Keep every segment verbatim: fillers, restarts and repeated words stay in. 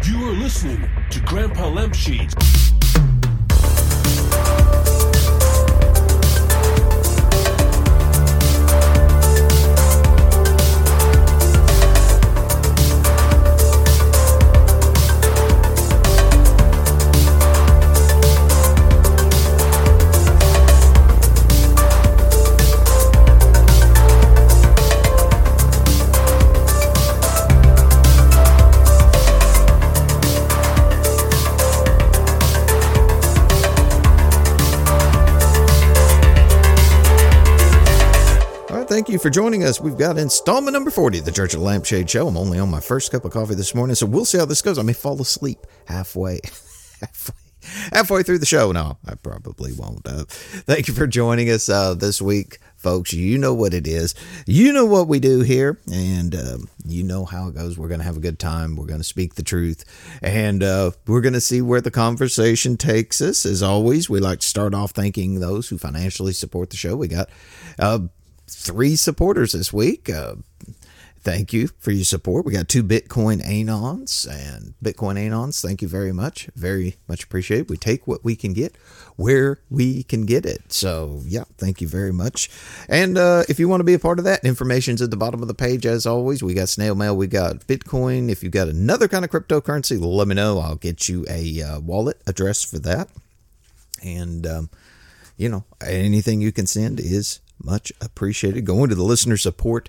You are listening to Grandpa Lampshade. Thank you for joining us. We've got installment number forty of the Church of the Lampshade Show. I'm only on my first cup of coffee this morning, so we'll see how this goes. I may fall asleep halfway, halfway, halfway through the show. No, I probably won't. Uh, thank you for joining us uh, this week, folks. You know what it is. You know what we do here, and um, you know how it goes. We're going to have a good time. We're going to speak the truth, and uh, we're going to see where the conversation takes us. As always, we like to start off thanking those who financially support the show. We got uh, three supporters this week. Uh, thank you for your support. We got two Bitcoin Anons, and Bitcoin Anons, thank you very much. Very much appreciated. We take what we can get where we can get it. So, yeah, thank you very much. And uh, if you want to be a part of that, information's at the bottom of the page as always. We got snail mail. We got Bitcoin. If you've got another kind of cryptocurrency, let me know. I'll get you a uh, wallet address for that. And, um, you know, anything you can send is much appreciated. Going to the listener support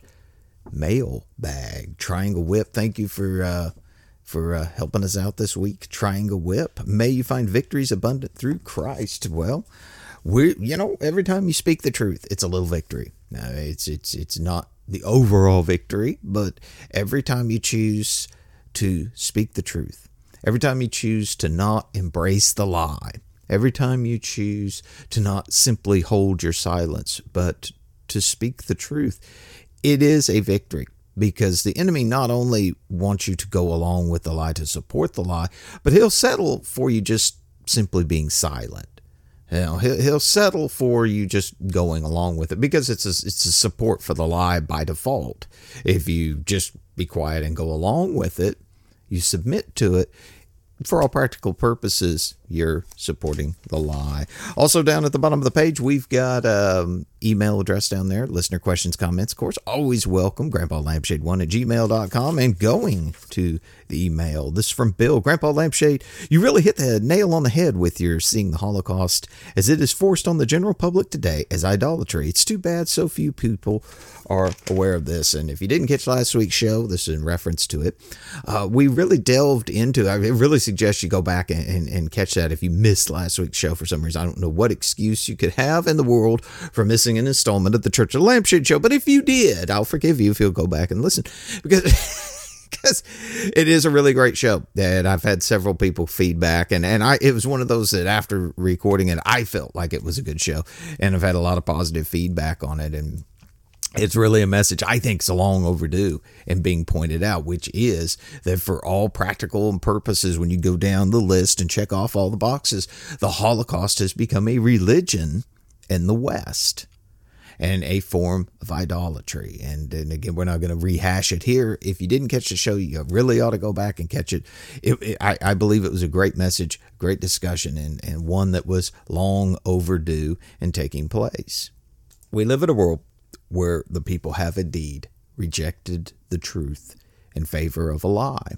mail bag. Triangle Whip, thank you for uh, for uh, helping us out this week. Triangle Whip, may you find victories abundant through Christ. Well, we, you know, every time you speak the truth, it's a little victory. Now, it's it's it's not the overall victory, but every time you choose to speak the truth, every time you choose to not embrace the lie, every time you choose to not simply hold your silence, but to speak the truth, it is a victory, because the enemy not only wants you to go along with the lie to support the lie, but he'll settle for you just simply being silent. You know, he'll, he'll settle for you just going along with it, because it's a, it's a support for the lie by default. If you just be quiet and go along with it, you submit to it, for all practical purposes, you're supporting the lie. Also, down at the bottom of the page, we've got um email address down there. Listener questions, comments, of course, always welcome. grandpa lampshade one at gmail dot com. And going to the email, this is from Bill. Grandpa Lampshade, you really hit the nail on the head with your seeing the Holocaust as it is forced on the general public today as idolatry. It's too bad so few people are aware of this. And if you didn't catch last week's show, this is in reference to it. Uh, we really delved into, I really suggest you go back and, and, and catch that if you missed last week's show for some reason. I don't know what excuse you could have in the world for missing an installment of the Church of the Lampshade Show, but if you did, I'll forgive you if you'll go back and listen, because because it is a really great show, and I've had several people feedback, and, and I it was one of those that after recording it, I felt like it was a good show, and I've had a lot of positive feedback on it, and it's really a message I think is long overdue and being pointed out, which is that for all practical purposes, when you go down the list and check off all the boxes, the Holocaust has become a religion in the West and a form of idolatry. And, and again, we're not going to rehash it here. If you didn't catch the show, you really ought to go back and catch it. It, it I, I believe it was a great message, great discussion, and, and one that was long overdue and taking place. We live in a world where the people have indeed rejected the truth in favor of a lie.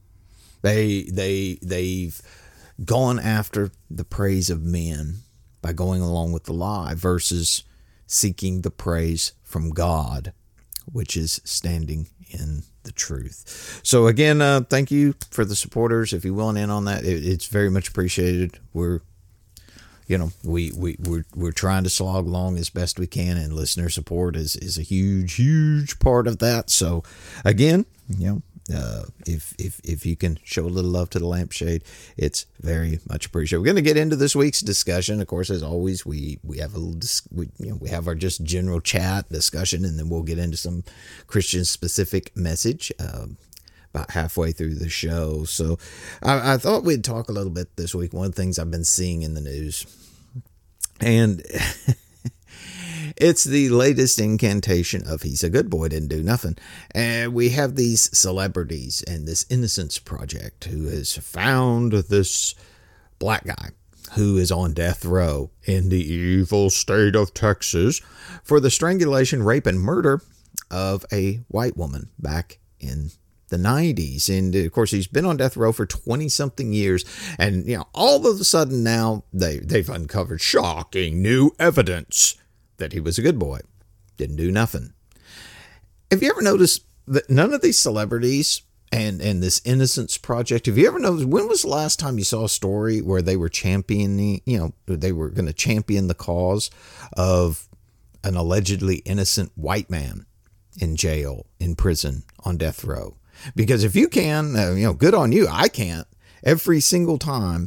They, they, they've gone after the praise of men by going along with the lie versus seeking the praise from God, which is standing in the truth. So again, uh, thank you for the supporters. If you want in on that, it, it's very much appreciated. We're You know, we, we, we're, we're trying to slog along as best we can, and listener support is, is a huge, huge part of that. So, again, you know, uh, if, if, if you can show a little love to the lampshade, it's very much appreciated. We're going to get into this week's discussion. Of course, as always, we, we have a little, we, you know, we have our just general chat discussion, and then we'll get into some Christian specific message, um, about halfway through the show. So I, I thought we'd talk a little bit this week. One of the things I've been seeing in the news, and it, It's the latest incantation of He's a Good Boy, Didn't Do Nothing. And we have these celebrities and this Innocence Project who has found this black guy who is on death row in the evil state of Texas for the strangulation, rape, and murder of a white woman back in the nineties. And of course, he's been on death row for twenty something years. And, you know, all of a sudden now they, they've uncovered shocking new evidence that he was a good boy, didn't do nothing. Have you ever noticed that none of these celebrities and, and this Innocence Project, have you ever noticed, when was the last time you saw a story where they were championing, you know, they were going to champion the cause of an allegedly innocent white man in jail, in prison, on death row? Because if you can, uh, you know, good on you. I can't. Every single time,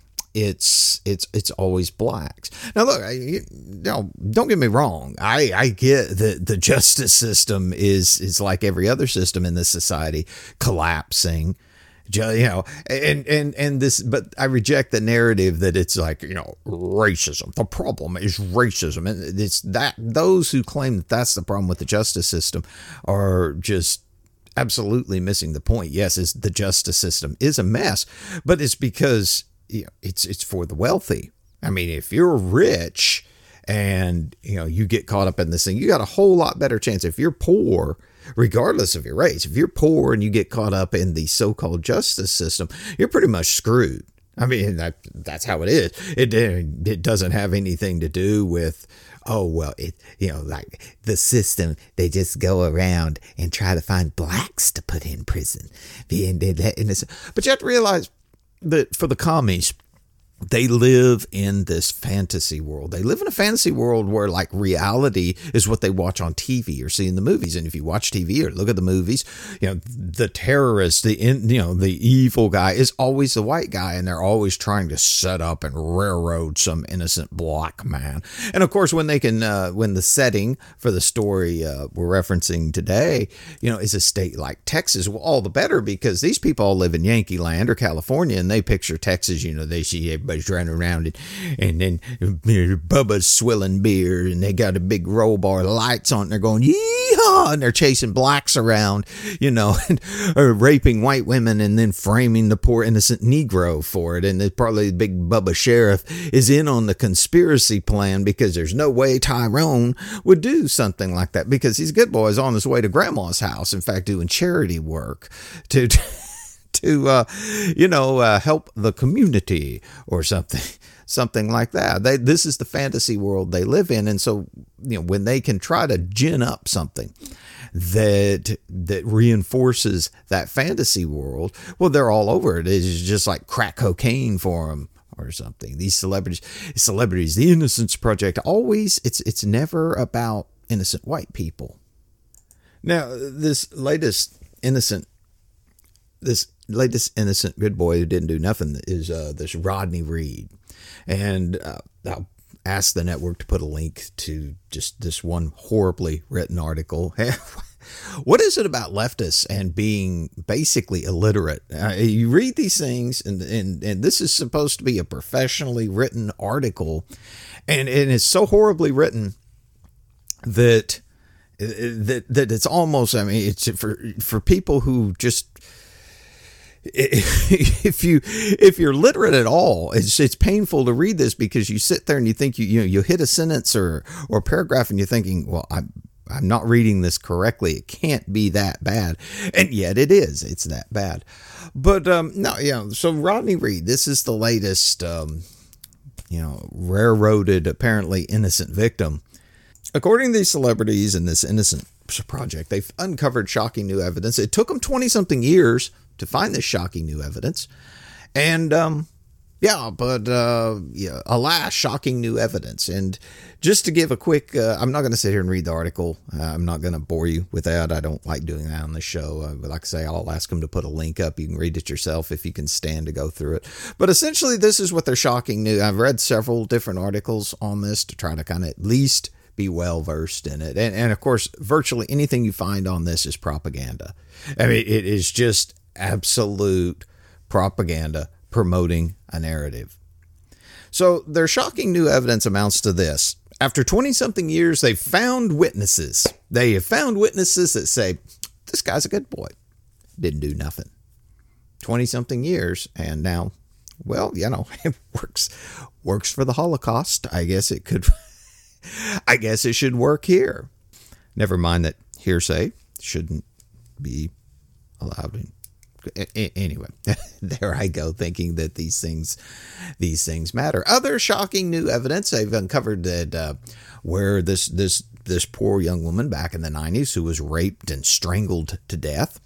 it's it's it's always blacks. Now, look, I, you know, don't get me wrong. I, I get that the justice system is is like every other system in this society, collapsing. You know, and and and this, but I reject the narrative that it's like, you know, racism. The problem is racism, and it's that those who claim that that's the problem with the justice system are just absolutely missing the point. Yes, is the justice system is a mess, but it's because, you know, it's it's for the wealthy. I mean, if you're rich and, you know, you get caught up in this thing, you got a whole lot better chance. If you're poor, regardless of your race, if you're poor and you get caught up in the so-called justice system, you're pretty much screwed. I mean, that that's how it is. It it doesn't have anything to do with, oh, well, it, you know, like the system, they just go around and try to find blacks to put in prison. But you have to realize that for the commies, they live in this fantasy world. They live in a fantasy world where, like, reality is what they watch on T V or see in the movies. And if you watch T V or look at the movies, you know, the terrorist, the in, you know, the evil guy is always the white guy, and they're always trying to set up and railroad some innocent black man. And of course, when they can, uh, when the setting for the story uh, we're referencing today, you know, is a state like Texas, well, all the better, because these people all live in Yankee Land or California, and they picture Texas. You know, they see everybody running around and, and then Bubba's swilling beer, and they got a big roll bar of lights on, and they're going yeehaw, and they're chasing blacks around, you know, and, or raping white women and then framing the poor innocent Negro for it. And it's probably the big Bubba sheriff is in on the conspiracy plan, because there's no way Tyrone would do something like that, because he's a good boy, is on his way to grandma's house, in fact, doing charity work to to, uh, you know, uh, help the community or something, something like that. They, this is the fantasy world they live in. And so, you know, when they can try to gin up something that, that reinforces that fantasy world, well, they're all over it. It's just like crack cocaine for them or something. These celebrities, celebrities, the Innocence Project, always, it's, it's never about innocent white people. Now, this latest innocent, this latest innocent good boy who didn't do nothing is uh, this Rodney Reed. And uh, I'll ask the network to put a link to just this one horribly written article. What is it about leftists and being basically illiterate? Uh, you read these things, and, and, and this is supposed to be a professionally written article, and, and it's so horribly written that, that, that it's almost, I mean, it's for, for people who just, if you if you're literate at all, it's it's painful to read this, because you sit there and you think you you know you hit a sentence or or a paragraph and you're thinking, well, I'm I'm not reading this correctly. It can't be that bad, and yet it is. It's that bad. But um, no, you know. So Rodney Reed, this is the latest, um, you know, railroaded, apparently innocent victim. According to these celebrities in this Innocence Project, they've uncovered shocking new evidence. It took them twenty something years to find this shocking new evidence. And, um, yeah, but, uh, yeah, alas, shocking new evidence. And just to give a quick, uh, I'm not going to sit here and read the article. Uh, I'm not going to bore you with that. I don't like doing that on the show. Uh, but like I say, I'll ask them to put a link up. You can read it yourself if you can stand to go through it. But essentially, this is what they're shocking new. I've read several different articles on this to try to kind of at least be well versed in it. And, and of course, virtually anything you find on this is propaganda. I mean, it is just absolute propaganda promoting a narrative. So their shocking new evidence amounts to this. After twenty-something years, they've found witnesses. They have found witnesses that say, this guy's a good boy. Didn't do nothing. twenty-something years, and now, well, you know, it works works for the Holocaust. I guess it could, I guess it should work here. Never mind that hearsay shouldn't be allowed in. Anyway, there I go, thinking that these things, these things matter. Other shocking new evidence they've uncovered that uh, where this this this poor young woman back in the nineties who was raped and strangled to death,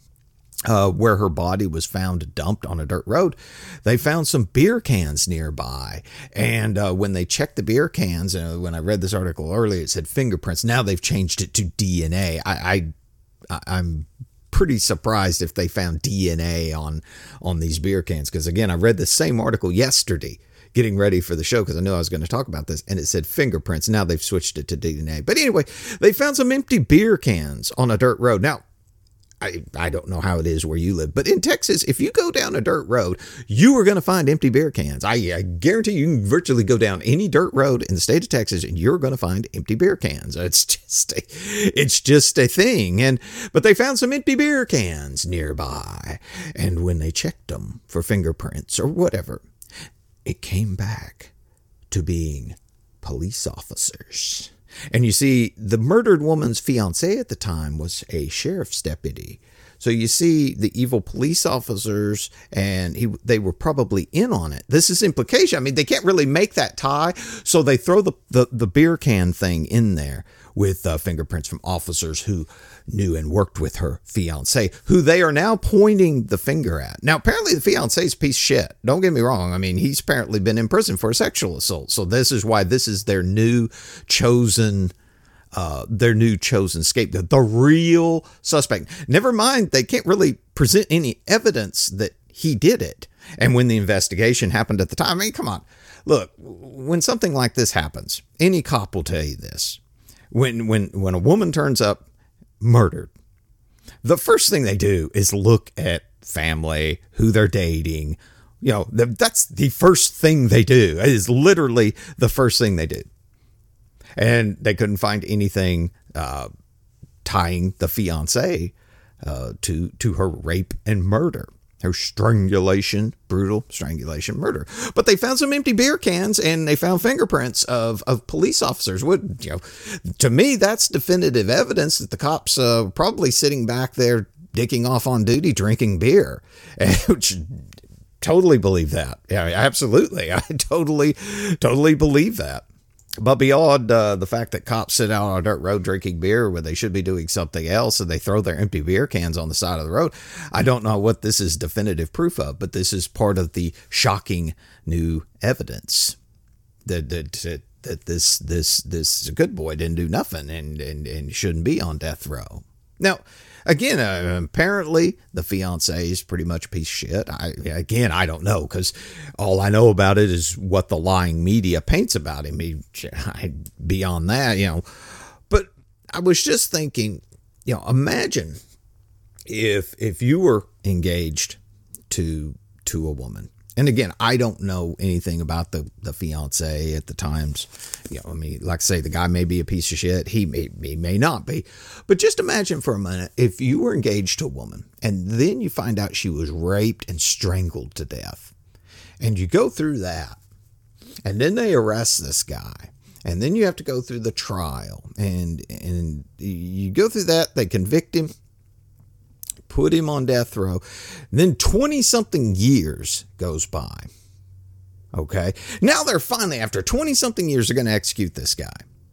uh, where her body was found dumped on a dirt road, they found some beer cans nearby. And uh, when they checked the beer cans, uh, when I read this article earlier, it said fingerprints. Now they've changed it to D N A. I, I I'm. pretty surprised if they found D N A on on these beer cans, because again, I read the same article yesterday getting ready for the show because I knew I was going to talk about this, and it said fingerprints. Now they've switched it to D N A. But anyway, they found some empty beer cans on a dirt road. Now, I, I don't know how it is where you live, but in Texas, if you go down a dirt road, you are going to find empty beer cans. I, I guarantee you can virtually go down any dirt road in the state of Texas and you're going to find empty beer cans. It's just a, it's just a thing. And but they found some empty beer cans nearby, and when they checked them for fingerprints or whatever, it came back to being police officers. And you see, the murdered woman's fiancé at the time was a sheriff's deputy. So you see the evil police officers, and he, they were probably in on it. This is implication. I mean, they can't really make that tie. So they throw the, the, the beer can thing in there with uh, fingerprints from officers who knew and worked with her fiancé, who they are now pointing the finger at. Now, apparently the fiancé's a piece of shit. Don't get me wrong. I mean, he's apparently been in prison for a sexual assault. So this is why this is their new chosen uh, their new chosen scapegoat, the real suspect. Never mind, they can't really present any evidence that he did it. And when the investigation happened at the time, I mean, come on. Look, when something like this happens, any cop will tell you this. When when when a woman turns up murdered, the first thing they do is look at family, who they're dating. You know, that's the first thing they do. It is literally the first thing they do. And they couldn't find anything uh, tying the fiancé uh, to to her rape and murder. Her strangulation, brutal strangulation, murder. But they found some empty beer cans, and they found fingerprints of, of police officers. Would you know? To me, that's definitive evidence that the cops uh, probably sitting back there, dicking off on duty, drinking beer. Which, totally believe that. Yeah, absolutely. I totally, totally believe that. But beyond uh, the fact that cops sit out on a dirt road drinking beer when they should be doing something else, and they throw their empty beer cans on the side of the road, I don't know what this is definitive proof of, but this is part of the shocking new evidence that that, that, that this this this good boy didn't do nothing and, and, and shouldn't be on death row. Now, again, uh, apparently the fiancé is pretty much a piece of shit. I, again, I don't know, because all I know about it is what the lying media paints about him. He, I, beyond that, you know. But I was just thinking, you know, imagine if if you were engaged to to a woman. And again, I don't know anything about the, the fiancé at the times. You know, I mean, like I say, the guy may be a piece of shit. He may, he may not be. But just imagine for a minute, if you were engaged to a woman and then you find out she was raped and strangled to death. And you go through that. And then they arrest this guy. And then you have to go through the trial. And, and you go through that. They convict him. Put him on death row. Then twenty-something years goes by. Okay? Now they're finally, after twenty-something years, they're going to execute this guy.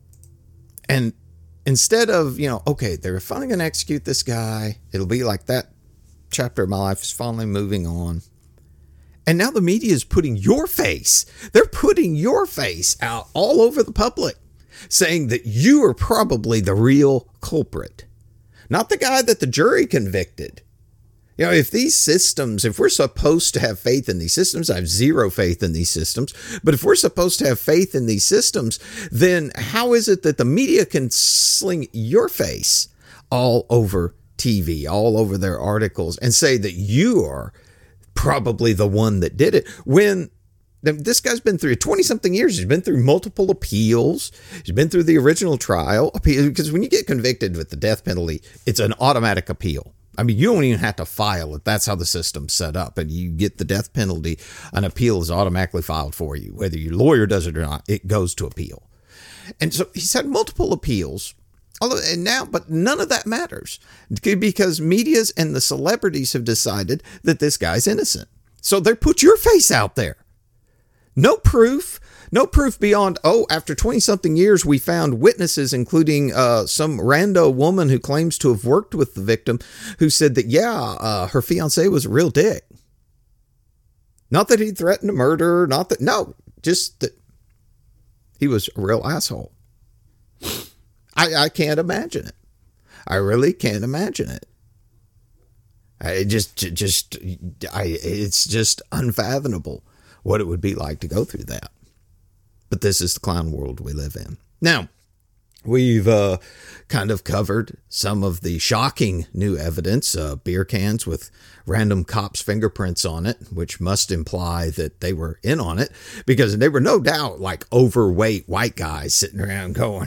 And instead of, you know, okay, they're finally going to execute this guy. It'll be like that chapter of my life is finally moving on. And now the media is putting your face. They're putting your face out all over the public, saying that you are probably the real culprit. Not the guy that the jury convicted. You know, if these systems, if we're supposed to have faith in these systems, I have zero faith in these systems, but if we're supposed to have faith in these systems, then how is it that the media can sling your face all over T V, all over their articles, and say that you are probably the one that did it, when This guy's been through twenty-something years. He's been through multiple appeals. He's been through the original trial. Because when you get convicted with the death penalty, it's an automatic appeal. I mean, you don't even have to file it. That's how the system's set up. And you get the death penalty, an appeal is automatically filed for you. Whether your lawyer does it or not, it goes to appeal. And so he's had multiple appeals. Although, and now, but none of that matters. Because medias and the celebrities have decided that this guy's innocent. So they put your face out there. No proof, no proof beyond, oh, after twenty-something years, we found witnesses, including uh, some rando woman who claims to have worked with the victim, who said that, yeah, uh, her fiancé was a real dick. Not that he threatened to murder her, not that, no, just that he was a real asshole. I, I can't imagine it. I really can't imagine it. I just, just, I, it's just unfathomable what it would be like to go through that. But this is the clown world we live in. Now, we've uh, kind of covered some of the shocking new evidence, uh, beer cans with random cops' fingerprints on it, which must imply that they were in on it, because there were no doubt like overweight white guys sitting around going,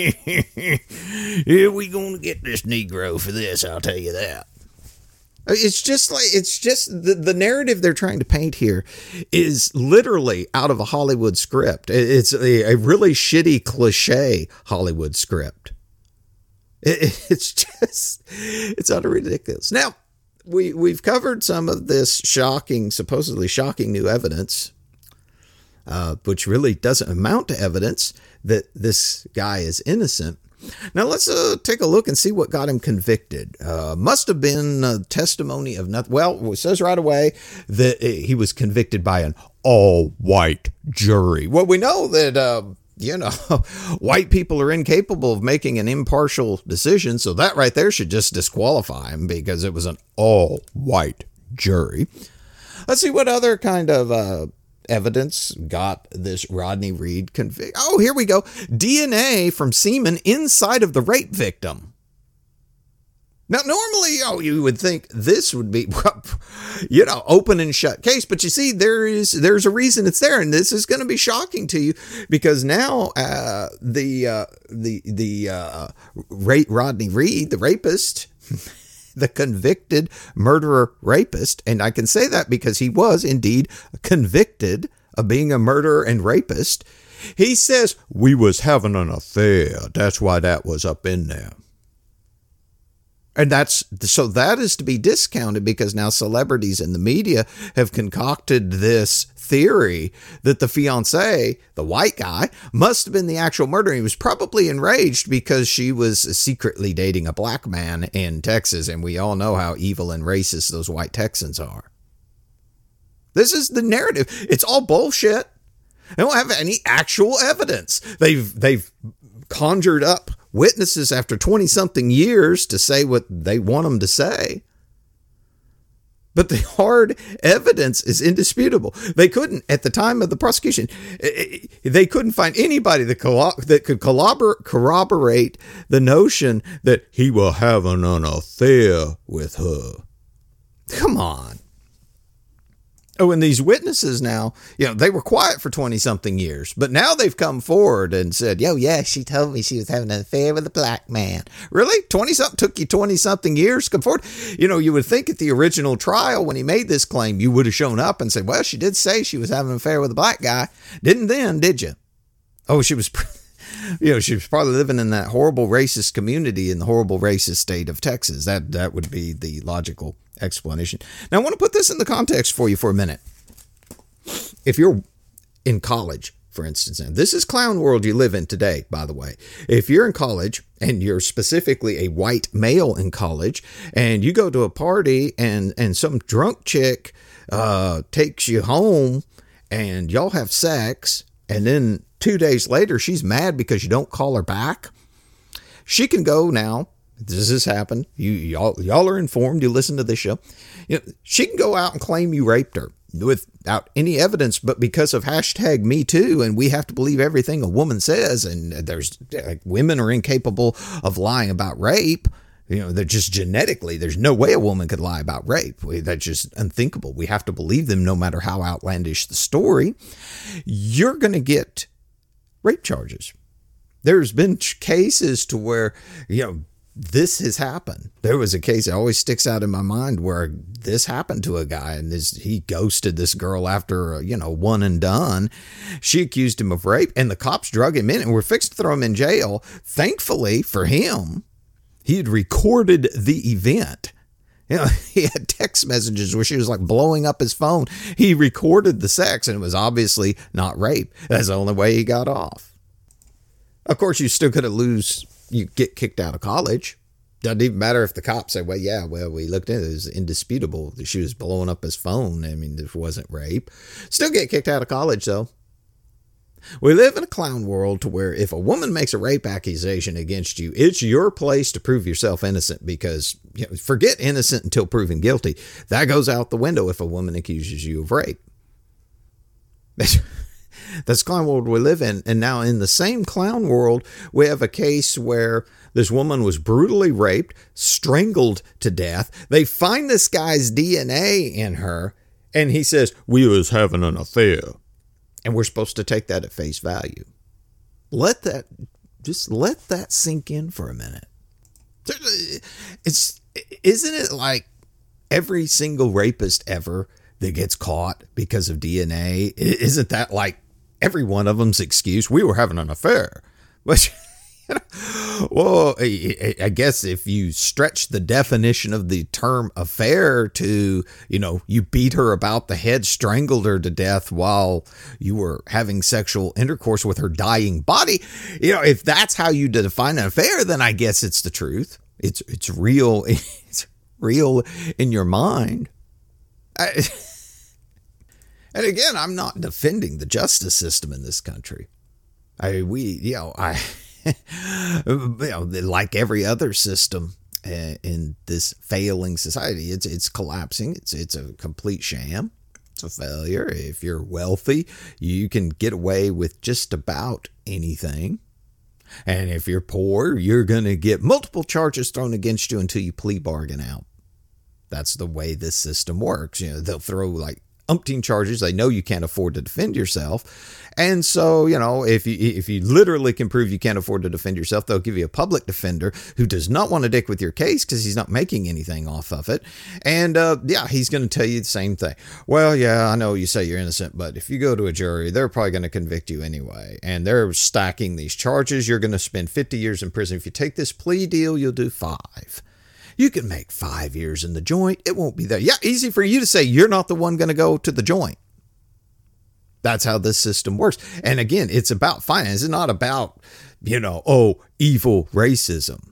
here we gonna get this Negro for this, I'll tell you that. It's just like, it's just the, the narrative they're trying to paint here is literally out of a Hollywood script. It's a, a really shitty cliche Hollywood script. It, it's just, it's utter ridiculous. Now, we, we've covered some of this shocking, supposedly shocking new evidence, uh, which really doesn't amount to evidence that this guy is innocent. Now, let's uh, take a look and see what got him convicted. Uh, must have been a testimony of nothing. Well, it says right away that he was convicted by an all-white jury. Well, we know that, uh, you know, white people are incapable of making an impartial decision, so that right there should just disqualify him because it was an all-white jury. Let's see what other kind of uh, evidence got this Rodney Reed convicted. Oh, here we go. D N A from semen inside of the rape victim. Now, normally, oh, you would think this would be, you know, open and shut case. But you see, there is there's a reason it's there. And this is going to be shocking to you because now uh, the uh, the the uh, rape Rodney Reed, the rapist, the convicted murderer rapist. And I can say that because he was indeed convicted of being a murderer and rapist. He says, we was having an affair. That's why that was up in there. And that's, so that is to be discounted because now celebrities in the media have concocted this theory that the fiancé, the white guy, must have been the actual murderer. He was probably enraged because she was secretly dating a black man in Texas. And we all know how evil and racist those white Texans are. This is the narrative. It's all bullshit. They don't have any actual evidence. They've, they've conjured up witnesses after twenty-something years to say what they want them to say. But the hard evidence is indisputable. They couldn't, at the time of the prosecution, they couldn't find anybody that, co- that could collabor- corroborate the notion that he was having an affair with her. Come on. Oh, and these witnesses now, you know, they were quiet for twenty-something years, but now they've come forward and said, yo, yeah, she told me she was having an affair with a black man. Really? twenty-something? Took you twenty-something years to come forward? You know, you would think at the original trial when he made this claim, you would have shown up and said, well, she did say she was having an affair with a black guy. Didn't then, did you? Oh, she was... You know, she was probably living in that horrible racist community in the horrible racist state of Texas. That that would be the logical explanation. Now, I want to put this in the context for you for a minute. If you're in college, for instance, and this is clown world you live in today, by the way. If you're in college and you're specifically a white male in college and you go to a party and, and some drunk chick uh, takes you home and y'all have sex and then two days later, she's mad because you don't call her back. She can go now. This has happened. You y'all, y'all are informed. You listen to this show. You know, she can go out and claim you raped her without any evidence, but because of hashtag Me Too, and we have to believe everything a woman says, and there's like, women are incapable of lying about rape. You know, they're just genetically, there's no way a woman could lie about rape. That's just unthinkable. We have to believe them no matter how outlandish the story. You're going to get rape charges. There's been cases to where, you know, this has happened. There was a case that always sticks out in my mind where this happened to a guy, and this, he ghosted this girl after, you know, one and done. She accused him of rape, and the cops drug him in and were fixed to throw him in jail. Thankfully for him, he had recorded the event. You know, he had text messages where she was like blowing up his phone. He recorded the sex, and it was obviously not rape. That's the only way he got off. Of course, you still could lose. You get kicked out of college. Doesn't even matter if the cops say, well, yeah, well, we looked at it. It was indisputable that she was blowing up his phone. I mean, this wasn't rape. Still get kicked out of college, though. We live in a clown world to where if a woman makes a rape accusation against you, it's your place to prove yourself innocent, because, you know, forget innocent until proven guilty. That goes out the window if a woman accuses you of rape. That's the clown world we live in. And now in the same clown world, we have a case where this woman was brutally raped, strangled to death. They find this guy's D N A in her, and he says, we was having an affair. And we're supposed to take that at face value. Let that, just let that sink in for a minute. It's, isn't it like every single rapist ever that gets caught because of D N A? Isn't that like every one of them's excuse? We were having an affair. But, you know, well, I guess if you stretch the definition of the term affair to, you know, you beat her about the head, strangled her to death while you were having sexual intercourse with her dying body. You know, if that's how you define an affair, then I guess it's the truth. It's, it's real. It's real in your mind. I, And again, I'm not defending the justice system in this country. I, we, you know, I, you know, like every other system uh, in this failing society, it's it's collapsing. It's it's a complete sham. It's a failure. If you're wealthy, you can get away with just about anything. And if you're poor, you're going to get multiple charges thrown against you until you plea bargain out. That's the way this system works. You know, they'll throw like umpteen charges. They know you can't afford to defend yourself. And so, you know, if you if you literally can prove you can't afford to defend yourself, they'll give you a public defender who does not want to dick with your case because he's not making anything off of it. And uh, yeah, he's going to tell you the same thing. Well, yeah, I know you say you're innocent, but if you go to a jury, they're probably going to convict you anyway. And they're stacking these charges. You're going to spend fifty years in prison. If you take this plea deal, you'll do five. You can make five years in the joint. It won't be there. Yeah, easy for you to say you're not the one going to go to the joint. That's how this system works. And again, it's about finance. It's not about, you know, oh, evil racism.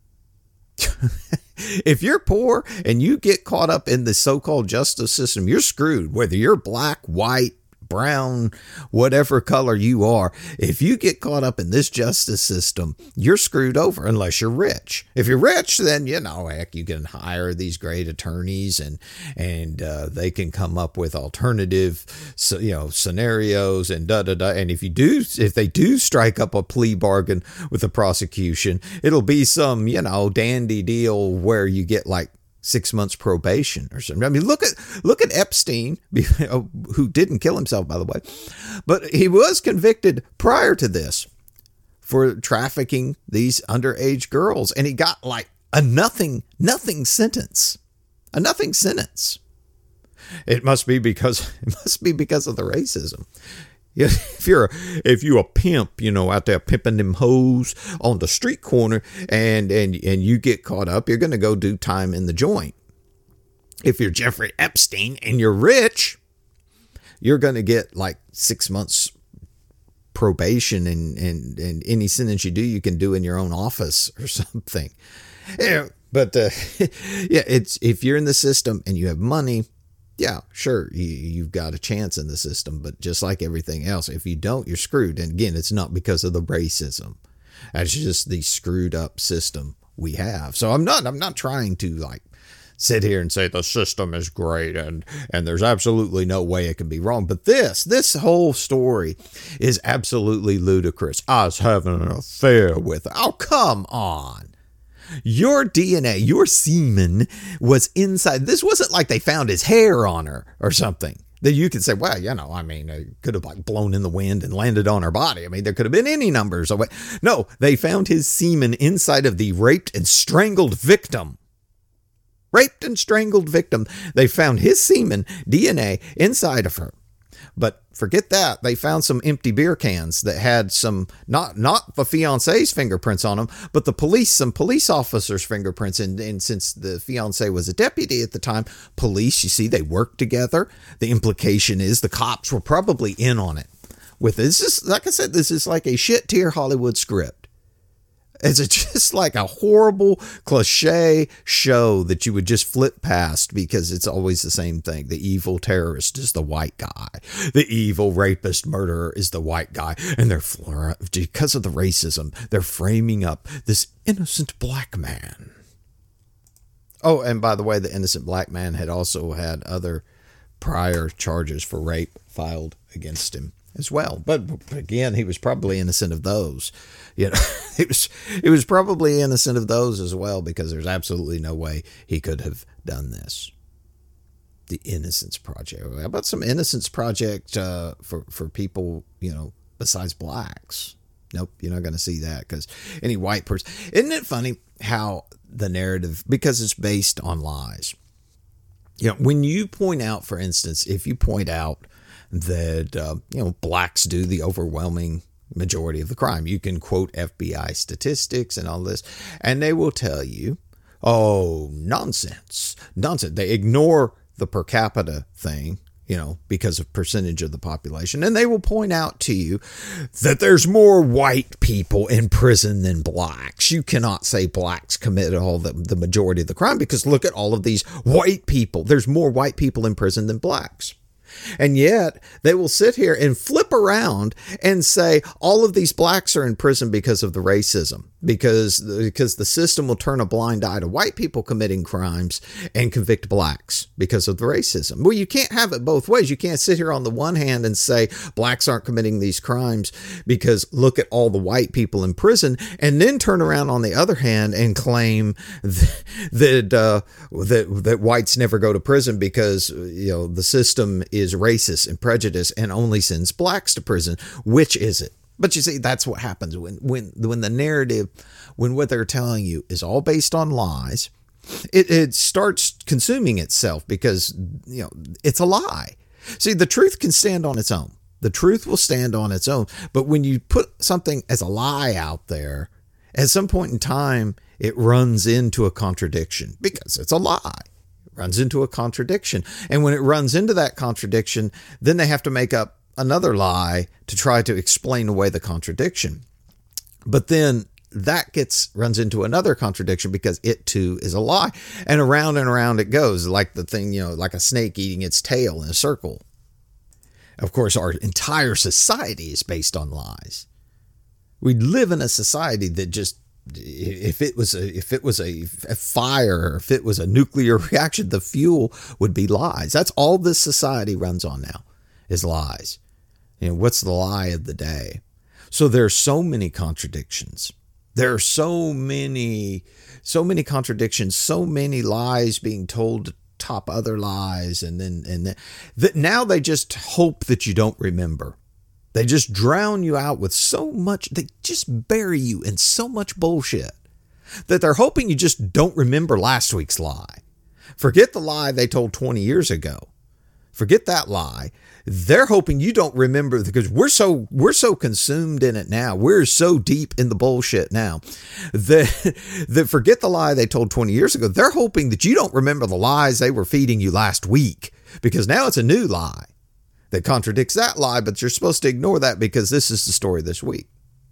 If you're poor and you get caught up in the so-called justice system, you're screwed. Whether you're black, white, brown, whatever color you are, if you get caught up in this justice system, you're screwed over unless you're rich. If you're rich, then, you know, heck, you can hire these great attorneys and and uh, they can come up with alternative, so, you know, scenarios and da da da. And if you do, if they do strike up a plea bargain with the prosecution, it'll be some, you know, dandy deal where you get like six months probation or something. I mean, look at look at Epstein, who didn't kill himself, by the way, but he was convicted prior to this for trafficking these underage girls, and he got like a nothing nothing sentence, a nothing sentence. It must be because it must be because of the racism. If you're if you a pimp, you know, out there pimping them hoes on the street corner and and and you get caught up, you're going to go do time in the joint. If you're Jeffrey Epstein and you're rich, you're going to get like six months probation, and, and, and any sentence you do, you can do in your own office or something. Yeah, but uh, yeah, it's if you're in the system and you have money, yeah, sure, you, you've got a chance in the system, but just like everything else, if you don't, you're screwed. And again, it's not because of the racism. It's just the screwed up system we have. So I'm not, I'm not trying to like sit here and say the system is great and, and there's absolutely no way it can be wrong. But this, this whole story is absolutely ludicrous. I was having an affair with her. Oh, come on. Your D N A, your semen was inside. This wasn't like they found his hair on her or something that you could say, well, you know, I mean, it could have like blown in the wind and landed on her body. I mean, there could have been any numbers of it. No, they found his semen inside of the raped and strangled victim. Raped and strangled victim. They found his semen, D N A, inside of her. But forget that. They found some empty beer cans that had some, not not the fiance's fingerprints on them, but the police, some police officers' fingerprints. And, and since the fiance was a deputy at the time, police, you see, they worked together. The implication is the cops were probably in on it. With this is, like I said, this is like a shit tier Hollywood script. It's just like a horrible cliche show that you would just flip past because it's always the same thing. The evil terrorist is the white guy. The evil rapist murderer is the white guy. And they're, because of the racism, they're framing up this innocent black man. Oh, and by the way, the innocent black man had also had other prior charges for rape filed against him as well. But again, he was probably innocent of those. You know, it was it was probably innocent of those as well, because there's absolutely no way he could have done this. The Innocence Project. How about some Innocence Project uh, for for people, you know, besides blacks? Nope, you're not going to see that, because any white person. Isn't it funny how the narrative, because it's based on lies. You know, when you point out, for instance, if you point out that uh, you know, blacks do the overwhelming majority of the crime. You can quote F B I statistics and all this, and they will tell you, oh, nonsense, nonsense. They ignore the per capita thing, you know, because of percentage of the population. And they will point out to you that there's more white people in prison than blacks. You cannot say blacks committed all the, the majority of the crime, because look at all of these white people. There's more white people in prison than blacks. And yet they will sit here and flip around and say all of these blacks are in prison because of the racism, because, because the system will turn a blind eye to white people committing crimes and convict blacks because of the racism. Well, you can't have it both ways. You can't sit here on the one hand and say blacks aren't committing these crimes because look at all the white people in prison, and then turn around on the other hand and claim that that, uh, that, that whites never go to prison because, you know, the system is racist and prejudiced and only sends blacks to prison. Which is it? But you see, that's what happens when, when, when the narrative, when what they're telling you is all based on lies, it, it starts consuming itself, because, you know, it's a lie. See, the truth can stand on its own. The truth will stand on its own. But when you put something as a lie out there, at some point in time, it runs into a contradiction because it's a lie. Runs into a contradiction. And when it runs into that contradiction, then they have to make up another lie to try to explain away the contradiction. But then that gets runs into another contradiction because it too is a lie. And around and around it goes, like the thing, you know, like a snake eating its tail in a circle. Of course, our entire society is based on lies. We live in a society that just, If it was a if it was a, a fire, if it was a nuclear reaction, the fuel would be lies. That's all this society runs on now, is lies. You know, what's the lie of the day? So there are so many contradictions. There are so many, so many contradictions, so many lies being told to top other lies, and then and then, that now they just hope that you don't remember. They just drown you out with so much, they just bury you in so much bullshit that they're hoping you just don't remember last week's lie. Forget the lie they told twenty years ago. Forget that lie. They're hoping you don't remember, because we're so we're so consumed in it now. We're so deep in the bullshit now that, that forget the lie they told twenty years ago. They're hoping that you don't remember the lies they were feeding you last week, because now it's a new lie that contradicts that lie, but you're supposed to ignore that because this is the story this week.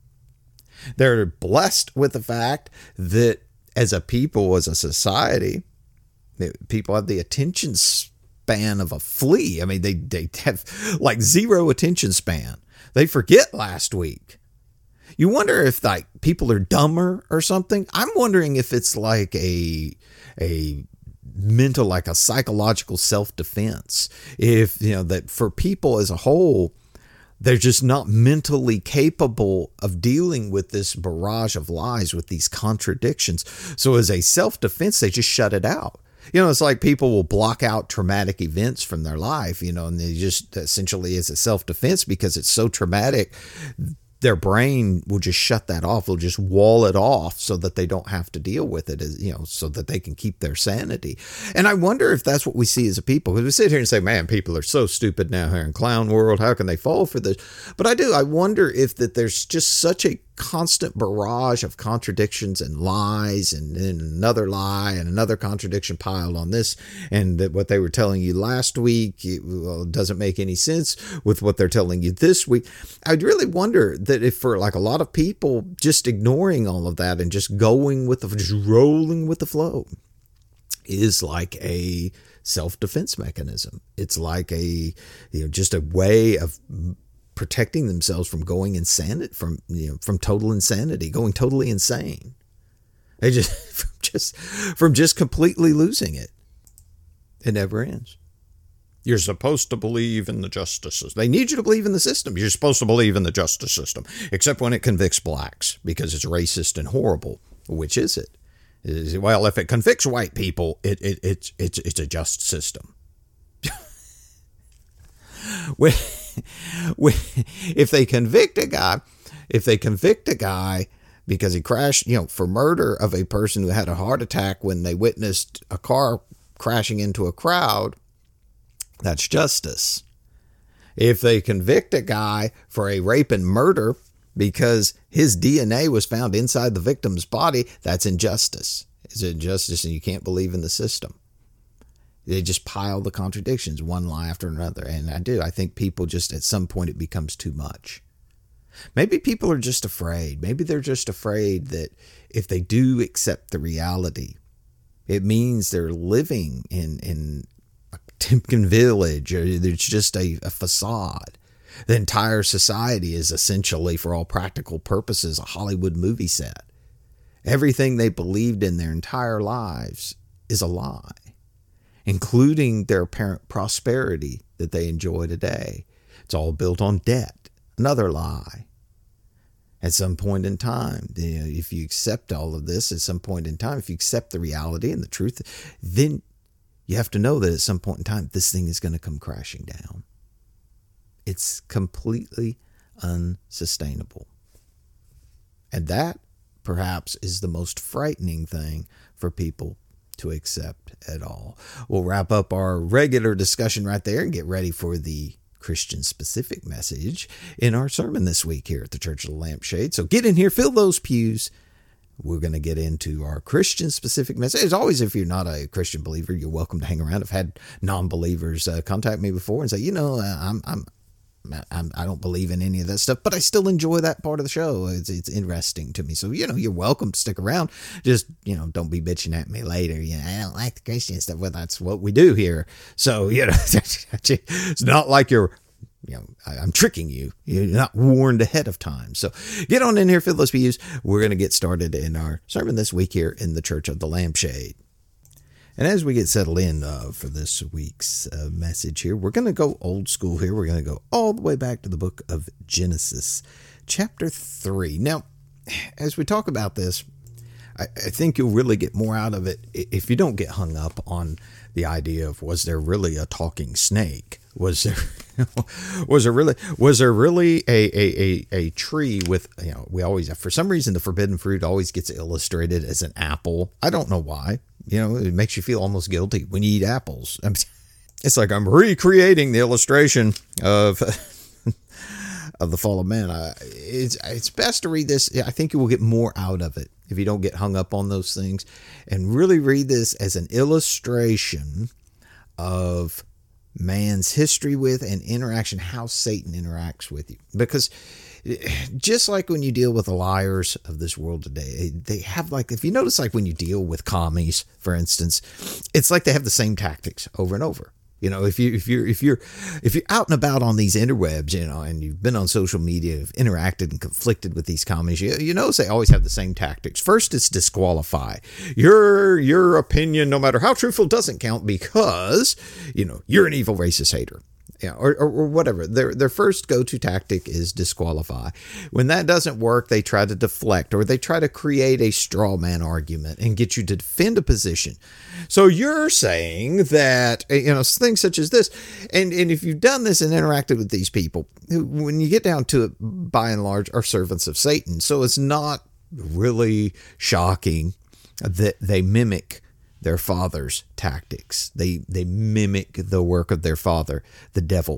They're blessed with the fact that as a people, as a society, people have the attention span of a flea. I mean, they, they have like zero attention span. They forget last week. You wonder if like people are dumber or something. I'm wondering if it's like a, a, mental, like a psychological self-defense. If, you know, that for people as a whole, They're just not mentally capable of dealing with this barrage of lies, with these contradictions. So as a self-defense, they just shut it out. You know, it's like people will block out traumatic events from their life, you know, and they just essentially as a self-defense, because it's so traumatic, their brain will just shut that off. They'll just wall it off so that they don't have to deal with it, as, you know, so that they can keep their sanity. And I wonder if that's what we see as a people. Because we sit here and say, man, people are so stupid now here in clown world. How can they fall for this? But I do. I wonder if that there's just such a constant barrage of contradictions and lies, and then another lie and another contradiction piled on this, and that what they were telling you last week, it, well, doesn't make any sense with what they're telling you this week. I'd really wonder that if for like a lot of people, just ignoring all of that and just going with the, just rolling with the flow is like a self-defense mechanism. It's like a, you know, just a way of protecting themselves from going insanity, from, you know, from total insanity, going totally insane. They just, from just, from just completely losing it. It never ends. You're supposed to believe in the justice system. They need you to believe in the system. You're supposed to believe in the justice system, except when it convicts blacks because it's racist and horrible. Which is it? Is it well, if it convicts white people, it, it it's it's it's a just system. when, when, if they convict a guy, if they convict a guy because he crashed, you know, for murder of a person who had a heart attack when they witnessed a car crashing into a crowd, that's justice. If they convict a guy for a rape and murder because his D N A was found inside the victim's body, that's injustice. It's injustice, and you can't believe in the system. They just pile the contradictions, one lie after another. And I do. I think people just, at some point, it becomes too much. Maybe people are just afraid. Maybe they're just afraid that if they do accept the reality, it means they're living in, in a Timken village, or it's just a, a facade. The entire society is essentially, for all practical purposes, a Hollywood movie set. Everything they believed in their entire lives is a lie, including their apparent prosperity that they enjoy today. It's all built on debt. Another lie. At some point in time, you know, if you accept all of this, at some point in time, if you accept the reality and the truth, then you have to know that at some point in time, this thing is going to come crashing down. It's completely unsustainable. And that, perhaps, is the most frightening thing for people to accept at all. We'll wrap up our regular discussion right there and get ready for the Christian-specific message in our sermon this week here at the Church of the Lampshade. So get in here, fill those pews. We're going to get into our Christian-specific message. As always, if you're not a Christian believer, you're welcome to hang around. I've had non-believers uh, contact me before and say, you know, I'm, I'm, I'm, I don't believe in any of that stuff, but I still enjoy that part of the show. It's, it's interesting to me. So, you know, you're welcome to stick around. Just, you know, don't be bitching at me later. You know, I don't like the Christian stuff. Well, that's what we do here. So, you know, it's not like you're, you know, I, I'm tricking you. You're not warned ahead of time. So get on in here, fill those pews. We're going to get started in our sermon this week here in the Church of the Lampshade. And as we get settled in uh, for this week's uh, message here, we're going to go old school here. We're going to go all the way back to the book of Genesis, chapter three. Now, as we talk about this, I, I think you'll really get more out of it if you don't get hung up on the idea of, was there really a talking snake? Was there, was there really, was there really a, a, a, a tree with, you know, we always, for some reason, the forbidden fruit always gets illustrated as an apple. I don't know why. You know, it makes you feel almost guilty when you eat apples. It's like I'm recreating the illustration of of the fall of man. I, it's it's best to read this. I think you will get more out of it if you don't get hung up on those things, and really read this as an illustration of man's history with and interaction, how Satan interacts with you. Because just like when you deal with the liars of this world today, they have, like, if you notice, like when you deal with commies, for instance, it's like they have the same tactics over and over. You know, if you if you're if you're if you're out and about on these interwebs, you know, and you've been on social media, have interacted and conflicted with these commies, you, you notice they always have the same tactics. First, it's disqualify. Your your opinion, no matter how truthful, doesn't count because, you know, you're an evil racist hater. Yeah, or, or, or whatever. Their their first go-to tactic is disqualify. When that doesn't work, they try to deflect, or they try to create a straw man argument and get you to defend a position. So you're saying that, you know, things such as this, and, and if you've done this and interacted with these people, who, when you get down to it, by and large, are servants of Satan. So it's not really shocking that they mimic their father's tactics. They they mimic the work of their father, the devil.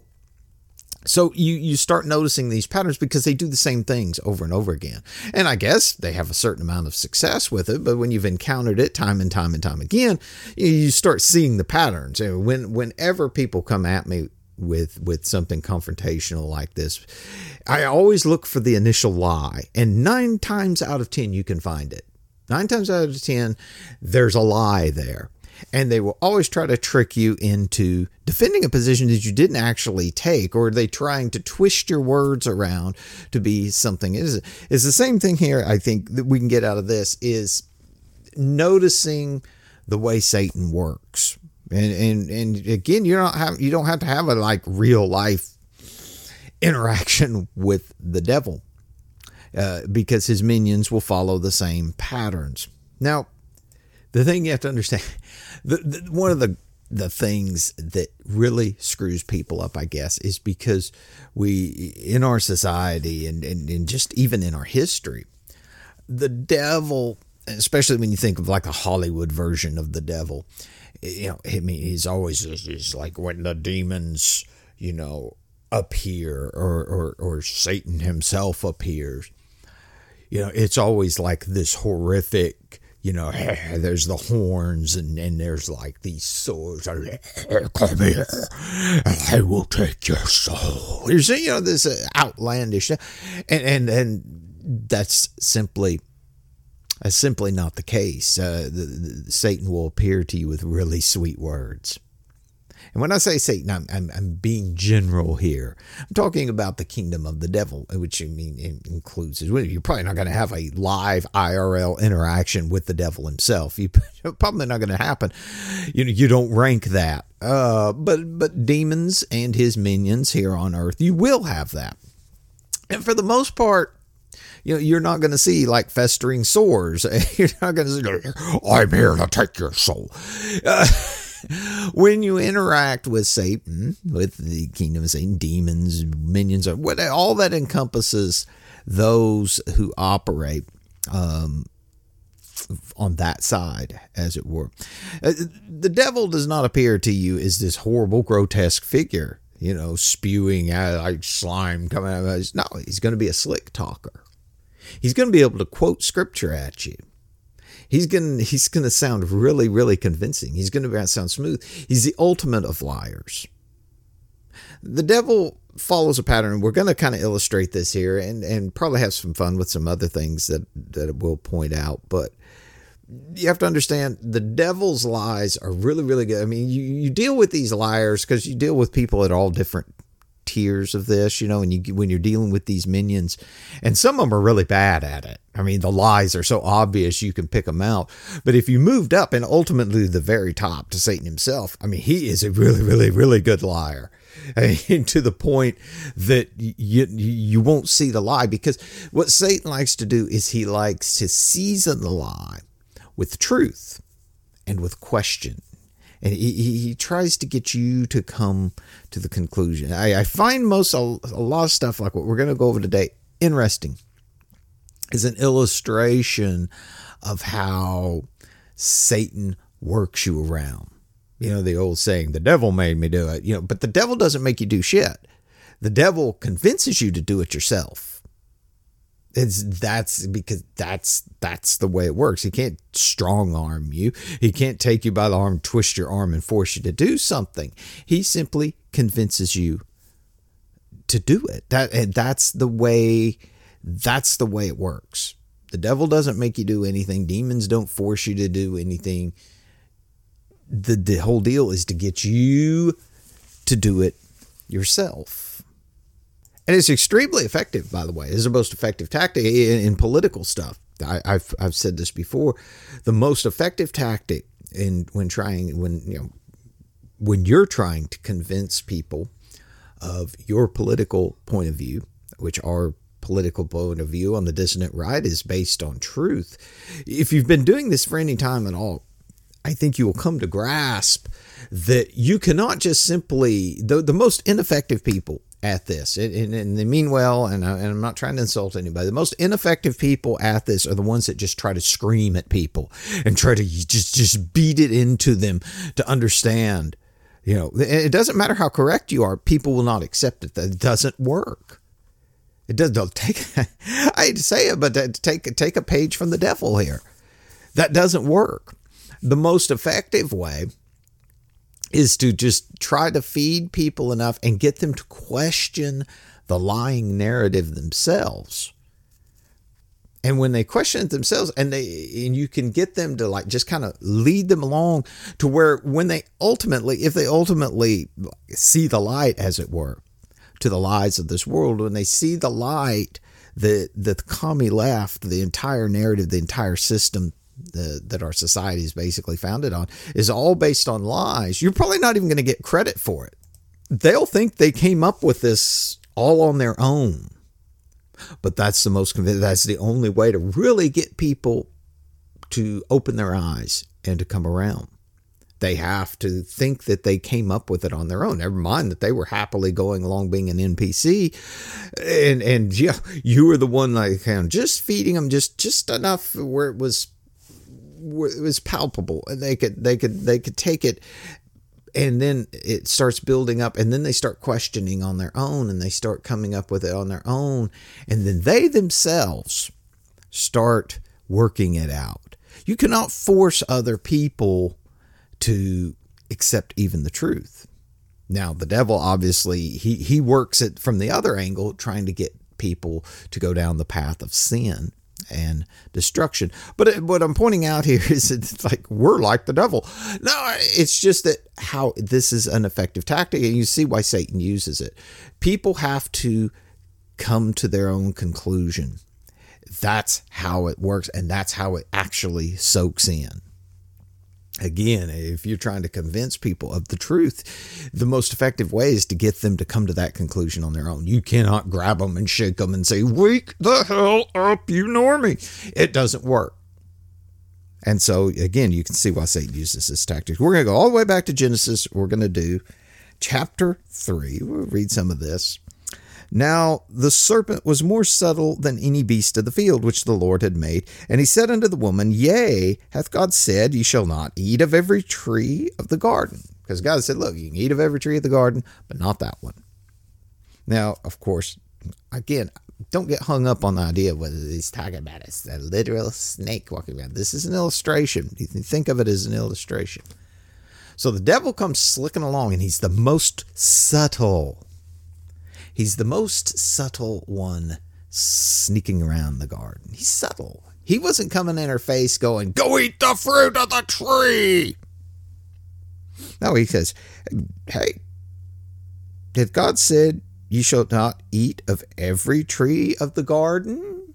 So you, you start noticing these patterns because they do the same things over and over again. And I guess they have a certain amount of success with it, but when you've encountered it time and time and time again, you start seeing the patterns. And when whenever people come at me with with something confrontational like this, I always look for the initial lie. And nine times out of ten, you can find it. Nine times out of ten, there's a lie there. And they will always try to trick you into defending a position that you didn't actually take, or are they trying to twist your words around to be something? It is, it's the same thing here, I think, that we can get out of this, is noticing the way Satan works. And and and again, you don't have you don't have to have a like real life interaction with the devil. Uh, because his minions will follow the same patterns. Now, the thing you have to understand, the, the, one of the the things that really screws people up, I guess, is because we, in our society and, and, and just even in our history, the devil, especially when you think of like a Hollywood version of the devil, you know, I mean, he's always he's like when the demons, you know, appear or, or, or Satan himself appears. You know, it's always like this horrific, you know, there's the horns and, and there's like these swords. Come here, and I will take your soul. You see, you know, this uh, outlandish, and, and, and that's simply, that's simply not the case. Uh, the, the, Satan will appear to you with really sweet words. And when I say Satan, I'm, I'm, I'm being general here. I'm talking about the kingdom of the devil, which I mean it includes, you're probably not going to have a live I R L interaction with the devil himself. You probably not going to happen. You know, you don't rank that. Uh, but but demons and his minions here on earth, you will have that. And for the most part, you know, you're not going to see like festering sores. You're not going to see, I'm here to take your soul. Uh, When you interact with Satan, with the kingdom of Satan, demons, minions, or what, all that encompasses those who operate um, on that side, as it were. Uh, the devil does not appear to you as this horrible, grotesque figure, you know, spewing out like slime coming out of his. No, he's going to be a slick talker. He's going to be able to quote scripture at you. He's going he's going to sound really, really convincing. He's going to sound smooth. He's the ultimate of liars. The devil follows a pattern. We're going to kind of illustrate this here and, and probably have some fun with some other things that, that we'll point out. But you have to understand the devil's lies are really, really good. I mean, you, you deal with these liars because you deal with people at all different tiers of this, you know, and you when you're dealing with these minions, and some of them are really bad at it. I mean, the lies are so obvious you can pick them out. But if you moved up and ultimately the very top to Satan himself, I mean, he is a really, really, really good liar. I mean, to the point that you you won't see the lie, because what Satan likes to do is he likes to season the lie with truth and with question. And he, he, he tries to get you to come to the conclusion. I, I find most, a, a lot of stuff like what we're going to go over today, interesting, is an illustration of how Satan works you around. You know, the old saying, the devil made me do it, you know, but the devil doesn't make you do shit. The devil convinces you to do it yourself. It's that's because that's that's the way it works. He can't strong arm you. He can't take you by the arm, twist your arm, and force you to do something. He simply convinces you to do it. That and that's the way. That's the way it works. The devil doesn't make you do anything. Demons don't force you to do anything. The the whole deal is to get you to do it yourself. And it's extremely effective, by the way. It's the most effective tactic in, in political stuff. I, I've I've said this before. The most effective tactic in when trying when you know when you're trying to convince people of your political point of view, which our political point of view on the Dissonant Right is based on truth. If you've been doing this for any time at all, I think you will come to grasp that you cannot just simply, the, the most ineffective people at this, and, and they mean well, and, I, and I'm not trying to insult anybody, the most ineffective people at this are the ones that just try to scream at people and try to just, just beat it into them to understand. You know, it doesn't matter how correct you are, people will not accept it. That doesn't work. It does don't take, I hate to say it, but take, take a page from the devil here. That doesn't work. The most effective way is to just try to feed people enough and get them to question the lying narrative themselves. And when they question it themselves, and they and you can get them to like just kind of lead them along to where when they ultimately, if they ultimately see the light, as it were, to the lies of this world, when they see the light, the, the commie left, the entire narrative, the entire system The, that our society is basically founded on is all based on lies, you're probably not even going to get credit for it. They'll think they came up with this all on their own. But that's the most convincing, that's the only way to really get people to open their eyes and to come around. They have to think that they came up with it on their own. Never mind that they were happily going along being an N P C. And, and yeah, you were the one like just feeding them just, just enough where it was it was palpable, and they could they could they could take it, and then it starts building up, and then they start questioning on their own, and they start coming up with it on their own, and then they themselves start working it out. You cannot force other people to accept even the truth. Now, the devil, obviously, he he works it from the other angle, trying to get people to go down the path of sin and destruction. But it, what I'm pointing out here is it's like we're like the devil. No, it's just that how this is an effective tactic, and you see why Satan uses it. People have to come to their own conclusion. That's how it works, and that's how it actually soaks in. Again, if you're trying to convince people of the truth, the most effective way is to get them to come to that conclusion on their own. You cannot grab them and shake them and say, wake the hell up, you normie. It doesn't work. And so, again, you can see why Satan uses this tactic. We're going to go all the way back to Genesis. We're going to do chapter three. We'll read some of this. Now the serpent was more subtle than any beast of the field which the Lord had made. And he said unto the woman, Yea, hath God said, Ye shall not eat of every tree of the garden? Because God said, look, you can eat of every tree of the garden, but not that one. Now, of course, again, don't get hung up on the idea of whether he's talking about it's a literal snake walking around. This is an illustration. You can think of it as an illustration. So the devil comes slicking along, and he's the most subtle. He's the most subtle one sneaking around the garden. He's subtle. He wasn't coming in her face going, go eat the fruit of the tree. No, he says, hey, if God said, you shall not eat of every tree of the garden?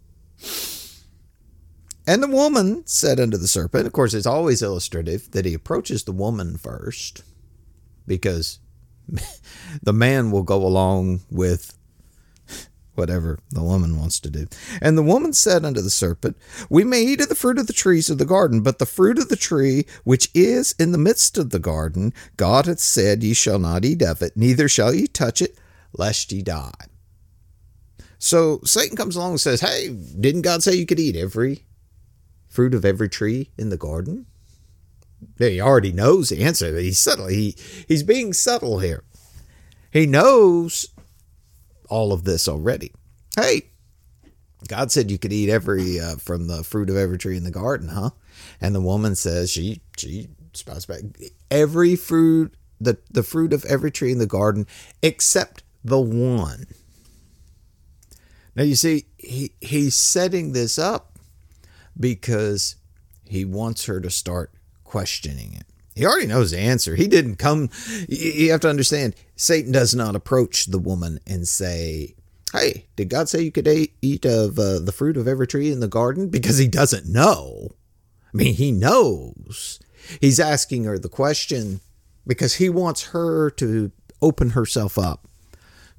And the woman said unto the serpent, of course, it's always illustrative that he approaches the woman first, because the man will go along with whatever the woman wants to do. And the woman said unto the serpent, we may eat of the fruit of the trees of the garden, but the fruit of the tree which is in the midst of the garden, God hath said, Ye shall not eat of it, neither shall ye touch it, lest ye die. So Satan comes along and says, hey, didn't God say you could eat every fruit of every tree in the garden? He already knows the answer. He's subtle. He, he's being subtle here. He knows all of this already. Hey, God said you could eat every uh, from the fruit of every tree in the garden, huh? And the woman says she she spouts back every fruit the the fruit of every tree in the garden except the one. Now you see, he he's setting this up because he wants her to start questioning it. He already knows the answer. He didn't come. You have to understand, Satan does not approach the woman and say, hey, did God say you could eat of uh, the fruit of every tree in the garden? Because he doesn't know. I mean, he knows. He's asking her the question because he wants her to open herself up